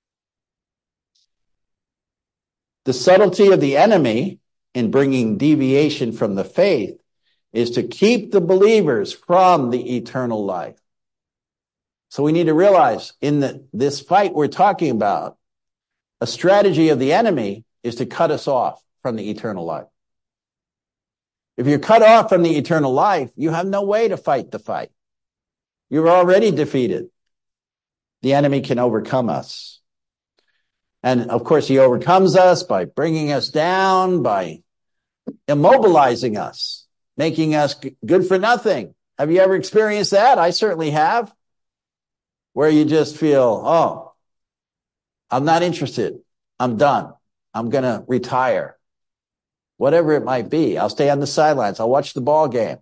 S1: The subtlety of the enemy in bringing deviation from the faith is to keep the believers from the eternal life. So we need to realize in this fight we're talking about, a strategy of the enemy is to cut us off from the eternal life. If you're cut off from the eternal life, you have no way to fight the fight. You're already defeated. The enemy can overcome us. And of course, he overcomes us by bringing us down, by immobilizing us, making us good for nothing. Have you ever experienced that? I certainly have. Where you just feel, oh, I'm not interested. I'm done. I'm going to retire. Whatever it might be. I'll stay on the sidelines. I'll watch the ball game.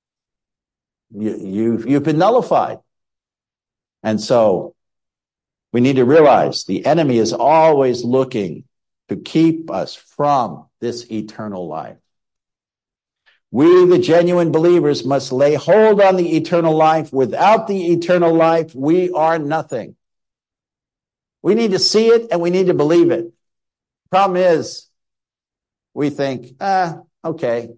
S1: You've been nullified. And so we need to realize the enemy is always looking to keep us from this eternal life. We, the genuine believers, must lay hold on the eternal life. Without the eternal life, we are nothing. We need to see it and we need to believe it. Problem is, we think, okay,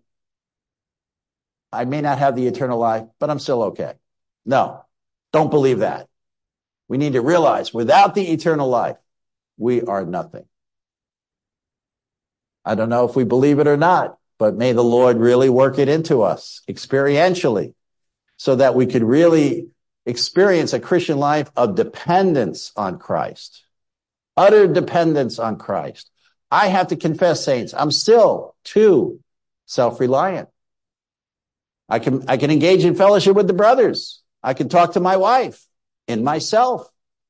S1: I may not have the eternal life, but I'm still okay. No, don't believe that. We need to realize without the eternal life, we are nothing. I don't know if we believe it or not, but may the Lord really work it into us experientially so that we could really experience a Christian life of dependence on Christ, utter dependence on Christ. I have to confess, saints, I'm still too self-reliant. I can engage in fellowship with the brothers. I can talk to my wife and myself.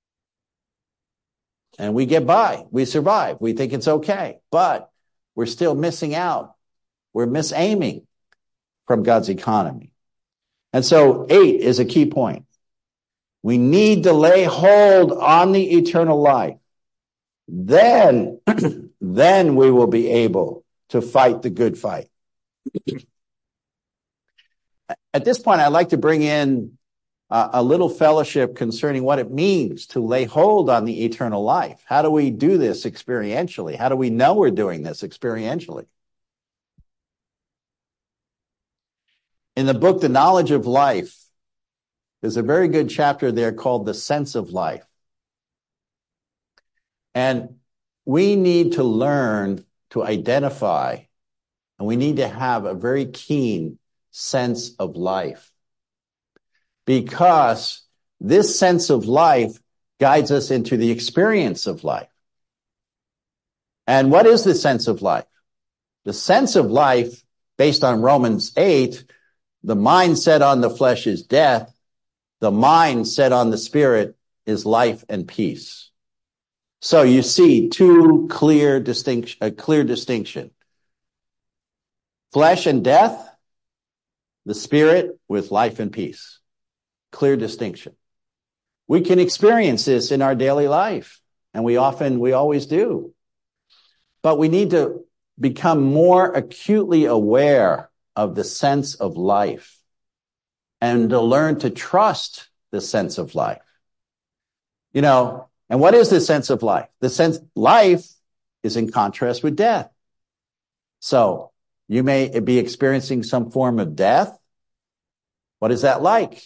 S1: And we get by. We survive. We think it's okay. But we're still missing out. We're misaiming from God's economy. And so 8 is a key point. We need to lay hold on the eternal life. Then we will be able to fight the good fight. At this point, I'd like to bring in a little fellowship concerning what it means to lay hold on the eternal life. How do we do this experientially? How do we know we're doing this experientially? In the book, The Knowledge of Life, there's a very good chapter there called The Sense of Life. And we need to learn to identify, and we need to have a very keen sense of life. Because this sense of life guides us into the experience of life. And what is the sense of life? The sense of life, based on Romans 8, the mind set on the flesh is death. The mind set on the spirit is life and peace. So you see a clear distinction. Flesh and death, the spirit with life and peace. Clear distinction. We can experience this in our daily life, and we always do. But we need to become more acutely aware of the sense of life and to learn to trust the sense of life. You know, and what is the sense of life? The sense life is in contrast with death. So you may be experiencing some form of death. What is that like?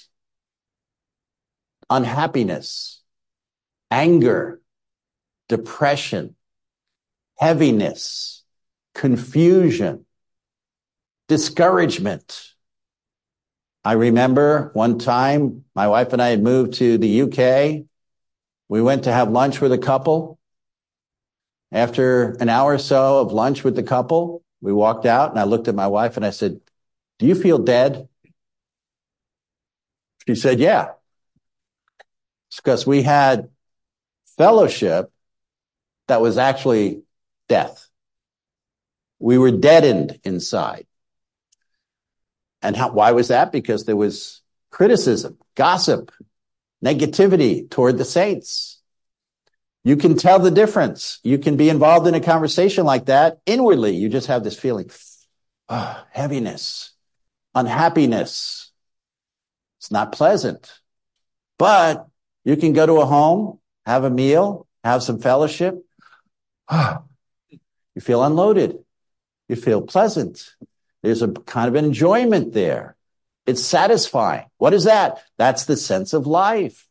S1: Unhappiness, anger, depression, heaviness, confusion, discouragement. I remember one time my wife and I had moved to the UK. We went to have lunch with a couple. After an hour or so of lunch with the couple, we walked out and I looked at my wife and I said, "Do you feel dead?" She said, "Yeah." It's because we had fellowship that was actually death. We were deadened inside. And why was that? Because there was criticism, gossip, negativity toward the saints. You can tell the difference. You can be involved in a conversation like that. Inwardly, you just have this feeling, heaviness, unhappiness. It's not pleasant. But you can go to a home, have a meal, have some fellowship. You feel unloaded. You feel pleasant. There's a kind of enjoyment there. It's satisfying. What is that? That's the sense of life.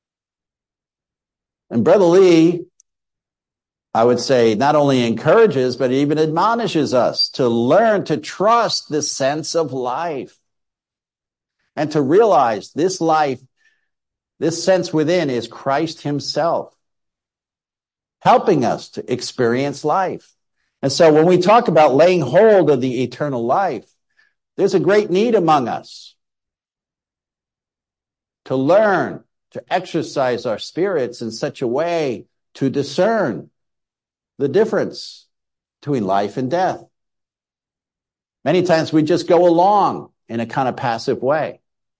S1: And Brother Lee, I would say, not only encourages, but even admonishes us to learn to trust the sense of life and to realize this life, this sense within is Christ himself, helping us to experience life. And so when we talk about laying hold of the eternal life, there's a great need among us to learn to exercise our spirits in such a way to discern the difference between life and death. Many times we just go along in a kind of passive way.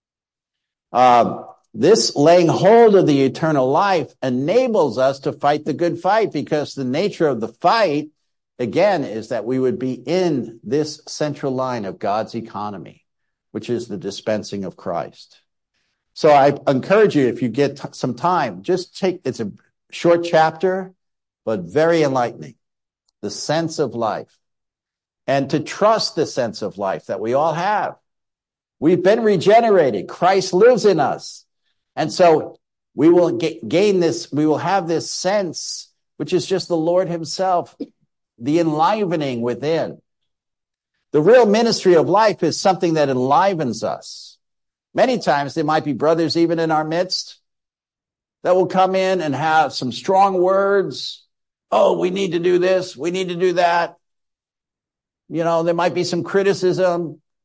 S1: This laying hold of the eternal life enables us to fight the good fight, because the nature of the fight, again, is that we would be in this central line of God's economy, which is the dispensing of Christ. So I encourage you, if you get some time, it's a short chapter, but very enlightening. The sense of life. And to trust the sense of life that we all have. We've been regenerated. Christ lives in us. And so we will gain this, we will have this sense, which is just the Lord himself, the enlivening within. The real ministry of life is something that enlivens us. Many times there might be brothers even in our midst that will come in and have some strong words. Oh, we need to do this. We need to do that. You know, there might be some criticism,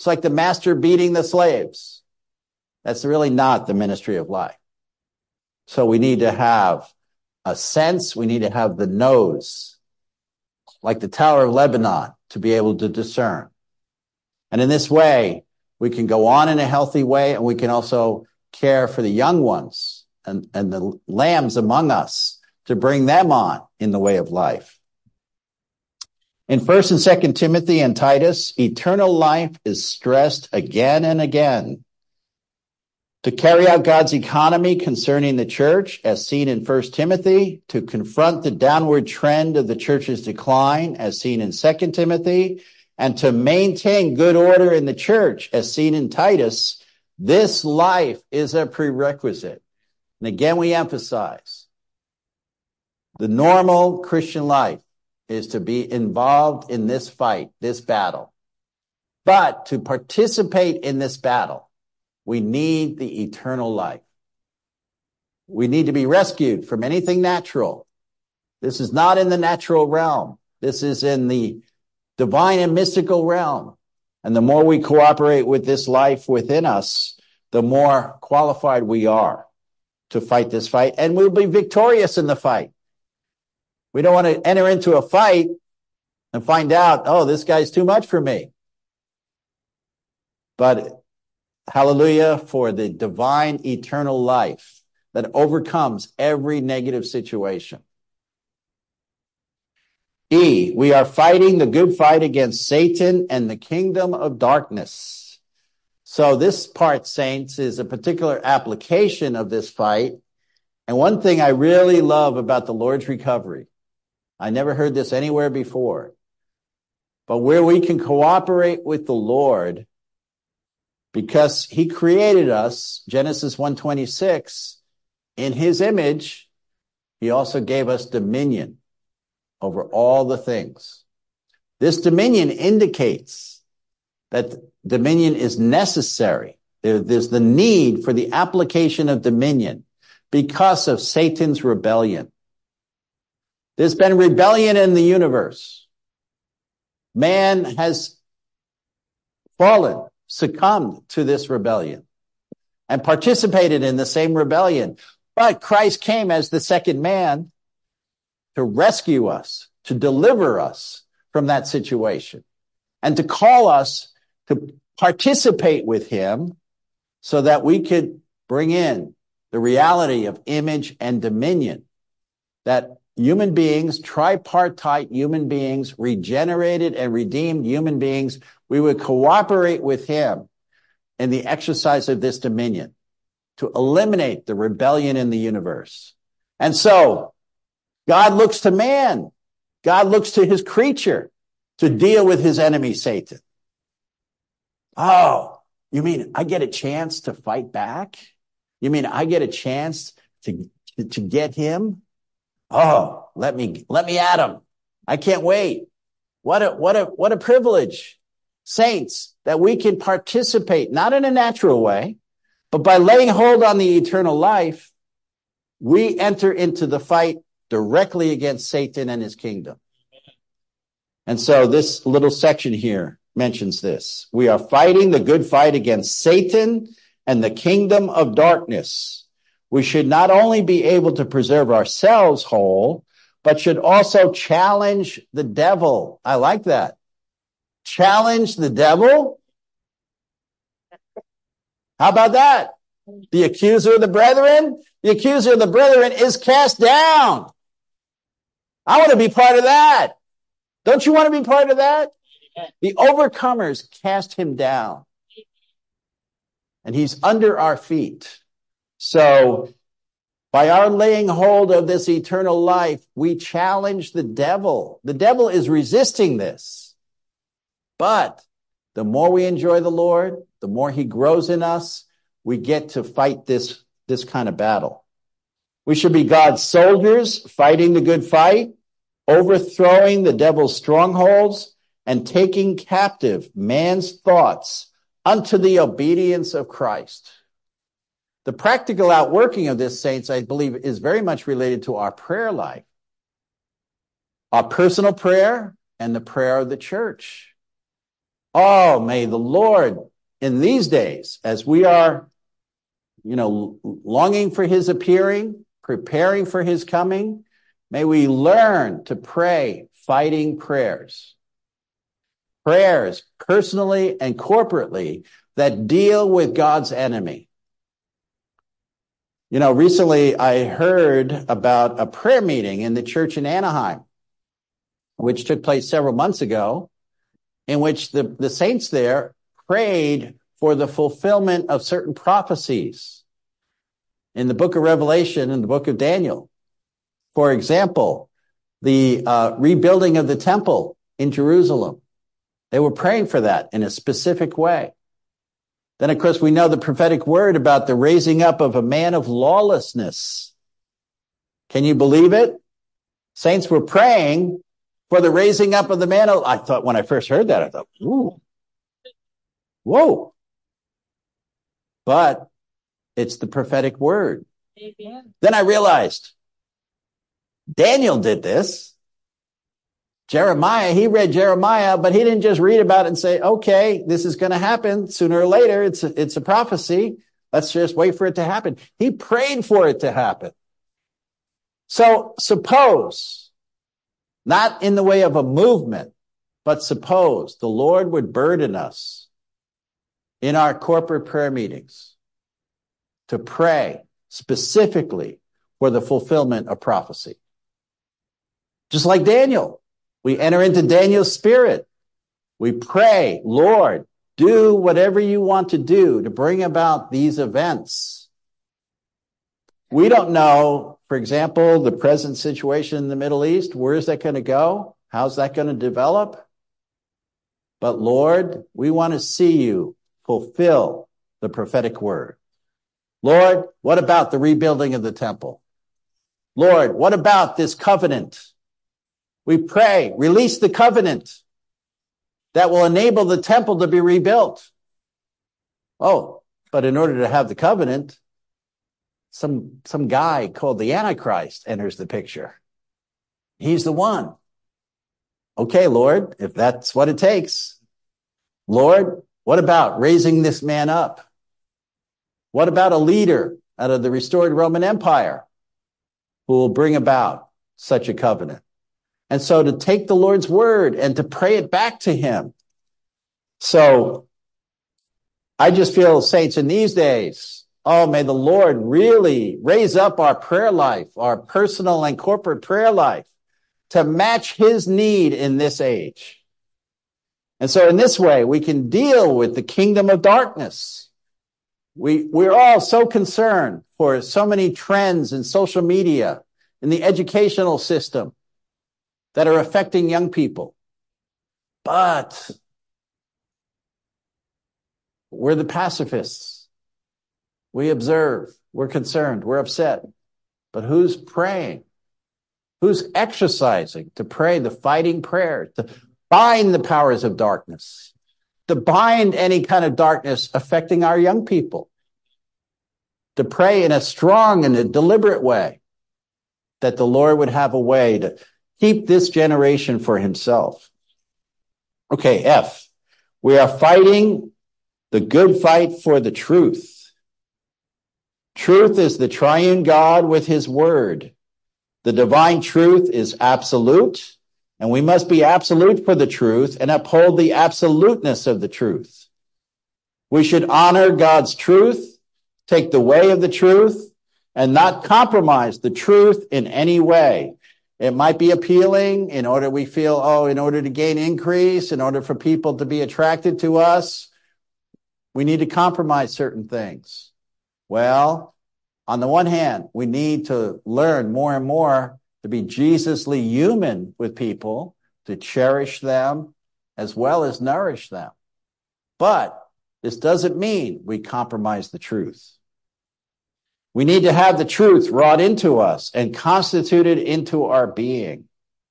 S1: It's like the master beating the slaves. That's really not the ministry of life. So we need to have a sense, we need to have the nose, like the Tower of Lebanon, to be able to discern. And in this way, we can go on in a healthy way, and we can also care for the young ones and the lambs among us to bring them on in the way of life. In 1st and 2nd Timothy and Titus, eternal life is stressed again and again. To carry out God's economy concerning the church, as seen in 1 Timothy, to confront the downward trend of the church's decline, as seen in 2 Timothy, and to maintain good order in the church, as seen in Titus, this life is a prerequisite. And again, we emphasize, the normal Christian life is to be involved in this fight, this battle. But to participate in this battle, we need the eternal life. We need to be rescued from anything natural. This is not in the natural realm. This is in the divine and mystical realm. And the more we cooperate with this life within us, the more qualified we are to fight this fight. And we'll be victorious in the fight. We don't want to enter into a fight and find out, oh, this guy's too much for me. But hallelujah for the divine eternal life that overcomes every negative situation. E, we are fighting the good fight against Satan and the kingdom of darkness. So this part, saints, is a particular application of this fight. And one thing I really love about the Lord's recovery, I never heard this anywhere before, but where we can cooperate with the Lord because he created us, Genesis 1:26, in his image, he also gave us dominion over all the things. This dominion indicates that dominion is necessary. There's the need for the application of dominion because of Satan's rebellion. There's been rebellion in the universe. Man has fallen, succumbed to this rebellion, and participated in the same rebellion. But Christ came as the second man to rescue us, to deliver us from that situation, and to call us to participate with him so that we could bring in the reality of image and dominion, that human beings, tripartite human beings, regenerated and redeemed human beings, we would cooperate with him in the exercise of this dominion to eliminate the rebellion in the universe. And so God looks to man. God looks to his creature to deal with his enemy, Satan. Oh, you mean I get a chance to fight back? You mean I get a chance to get him? Oh, let me at him. I can't wait. What a privilege, saints, that we can participate, not in a natural way, but by laying hold on the eternal life, we enter into the fight directly against Satan and his kingdom. And so this little section here mentions this. We are fighting the good fight against Satan and the kingdom of darkness. We should not only be able to preserve ourselves whole, but should also challenge the devil. I like that. Challenge the devil. How about that? The accuser of the brethren? The accuser of the brethren is cast down. I want to be part of that. Don't you want to be part of that? The overcomers cast him down. And he's under our feet. So by our laying hold of this eternal life, we challenge the devil. The devil is resisting this. But the more we enjoy the Lord, the more he grows in us, we get to fight this kind of battle. We should be God's soldiers, fighting the good fight, overthrowing the devil's strongholds, and taking captive man's thoughts unto the obedience of Christ. The practical outworking of this, saints, I believe, is very much related to our prayer life, our personal prayer and the prayer of the church. Oh, may the Lord in these days, as we are, longing for his appearing, preparing for his coming, may we learn to pray fighting prayers. Prayers personally and corporately that deal with God's enemy. Recently I heard about a prayer meeting in the church in Anaheim, which took place several months ago, in which the saints there prayed for the fulfillment of certain prophecies in the book of Revelation and the book of Daniel. For example, the rebuilding of the temple in Jerusalem. They were praying for that in a specific way. Then, of course, we know the prophetic word about the raising up of a man of lawlessness. Can you believe it? Saints were praying for the raising up of the man of, I thought when I first heard that, I thought, ooh, whoa. But it's the prophetic word. Amen. Then I realized Daniel did this. Jeremiah, he read Jeremiah, but he didn't just read about it and say, okay, this is going to happen sooner or later. It's a prophecy. Let's just wait for it to happen. He prayed for it to happen. So suppose, not in the way of a movement, but suppose the Lord would burden us in our corporate prayer meetings to pray specifically for the fulfillment of prophecy. Just like Daniel. We enter into Daniel's spirit. We pray, Lord, do whatever you want to do to bring about these events. We don't know, for example, the present situation in the Middle East. Where is that going to go? How's that going to develop? But Lord, we want to see you fulfill the prophetic word. Lord, what about the rebuilding of the temple? Lord, what about this covenant? We pray, release the covenant that will enable the temple to be rebuilt. Oh, but in order to have the covenant, some guy called the Antichrist enters the picture. He's the one. Okay, Lord, if that's what it takes. Lord, what about raising this man up? What about a leader out of the restored Roman Empire who will bring about such a covenant? And so to take the Lord's word and to pray it back to him. So I just feel, saints, in these days, oh, may the Lord really raise up our prayer life, our personal and corporate prayer life, to match his need in this age. And so in this way, we can deal with the kingdom of darkness. We're all so concerned for so many trends in social media, in the educational system, that are affecting young people. But we're the pacifists. We observe. We're concerned. We're upset. But who's praying? Who's exercising to pray the fighting prayer, to bind the powers of darkness, to bind any kind of darkness affecting our young people, to pray in a strong and a deliberate way that the Lord would have a way to keep this generation for himself. Okay, F. We are fighting the good fight for the truth. Truth is the triune God with his word. The divine truth is absolute, and we must be absolute for the truth and uphold the absoluteness of the truth. We should honor God's truth, take the way of the truth, and not compromise the truth in any way. It might be appealing in order we feel, in order to gain increase, in order for people to be attracted to us, we need to compromise certain things. Well, on the one hand, we need to learn more and more to be Jesusly human with people, to cherish them as well as nourish them. But this doesn't mean we compromise the truth. We need to have the truth wrought into us and constituted into our being.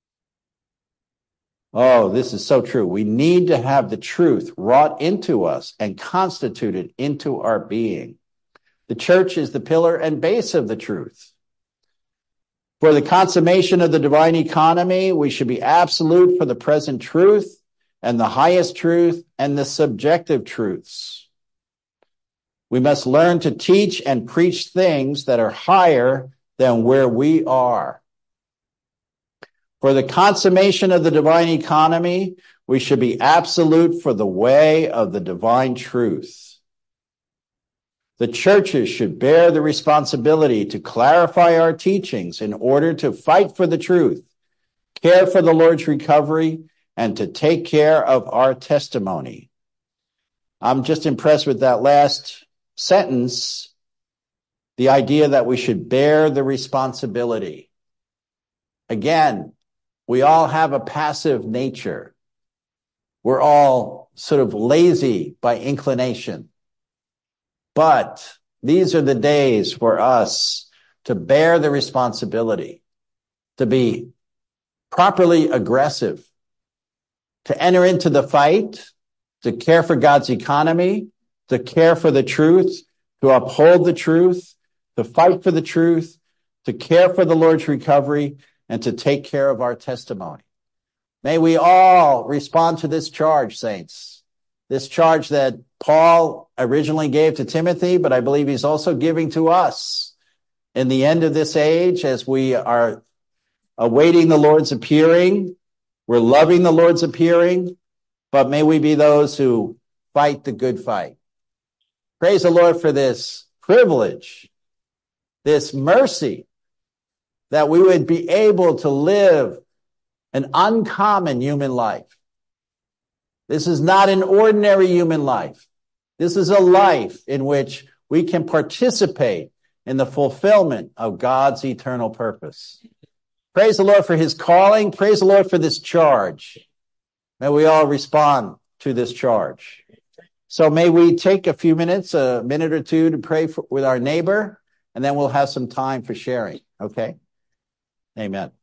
S1: Oh, this is so true. We need to have the truth wrought into us and constituted into our being. The church is the pillar and base of the truth. For the consummation of the divine economy, we should be absolute for the present truth and the highest truth and the subjective truths. We must learn to teach and preach things that are higher than where we are. For the consummation of the divine economy, we should be absolute for the way of the divine truth. The churches should bear the responsibility to clarify our teachings in order to fight for the truth, care for the Lord's recovery, and to take care of our testimony. I'm just impressed with that last sentence, the idea that we should bear the responsibility. Again, we all have a passive nature. We're all sort of lazy by inclination. But these are the days for us to bear the responsibility, to be properly aggressive, to enter into the fight, to care for God's economy, to care for the truth, to uphold the truth, to fight for the truth, to care for the Lord's recovery, and to take care of our testimony. May we all respond to this charge, saints. This charge that Paul originally gave to Timothy, but I believe he's also giving to us in the end of this age as we are awaiting the Lord's appearing. We're loving the Lord's appearing, but may we be those who fight the good fight. Praise the Lord for this privilege, this mercy, that we would be able to live an uncommon human life. This is not an ordinary human life. This is a life in which we can participate in the fulfillment of God's eternal purpose. Praise the Lord for his calling. Praise the Lord for this charge. May we all respond to this charge. So may we take a few minutes, a minute or two, to pray with our neighbor, and then we'll have some time for sharing. Okay? Amen.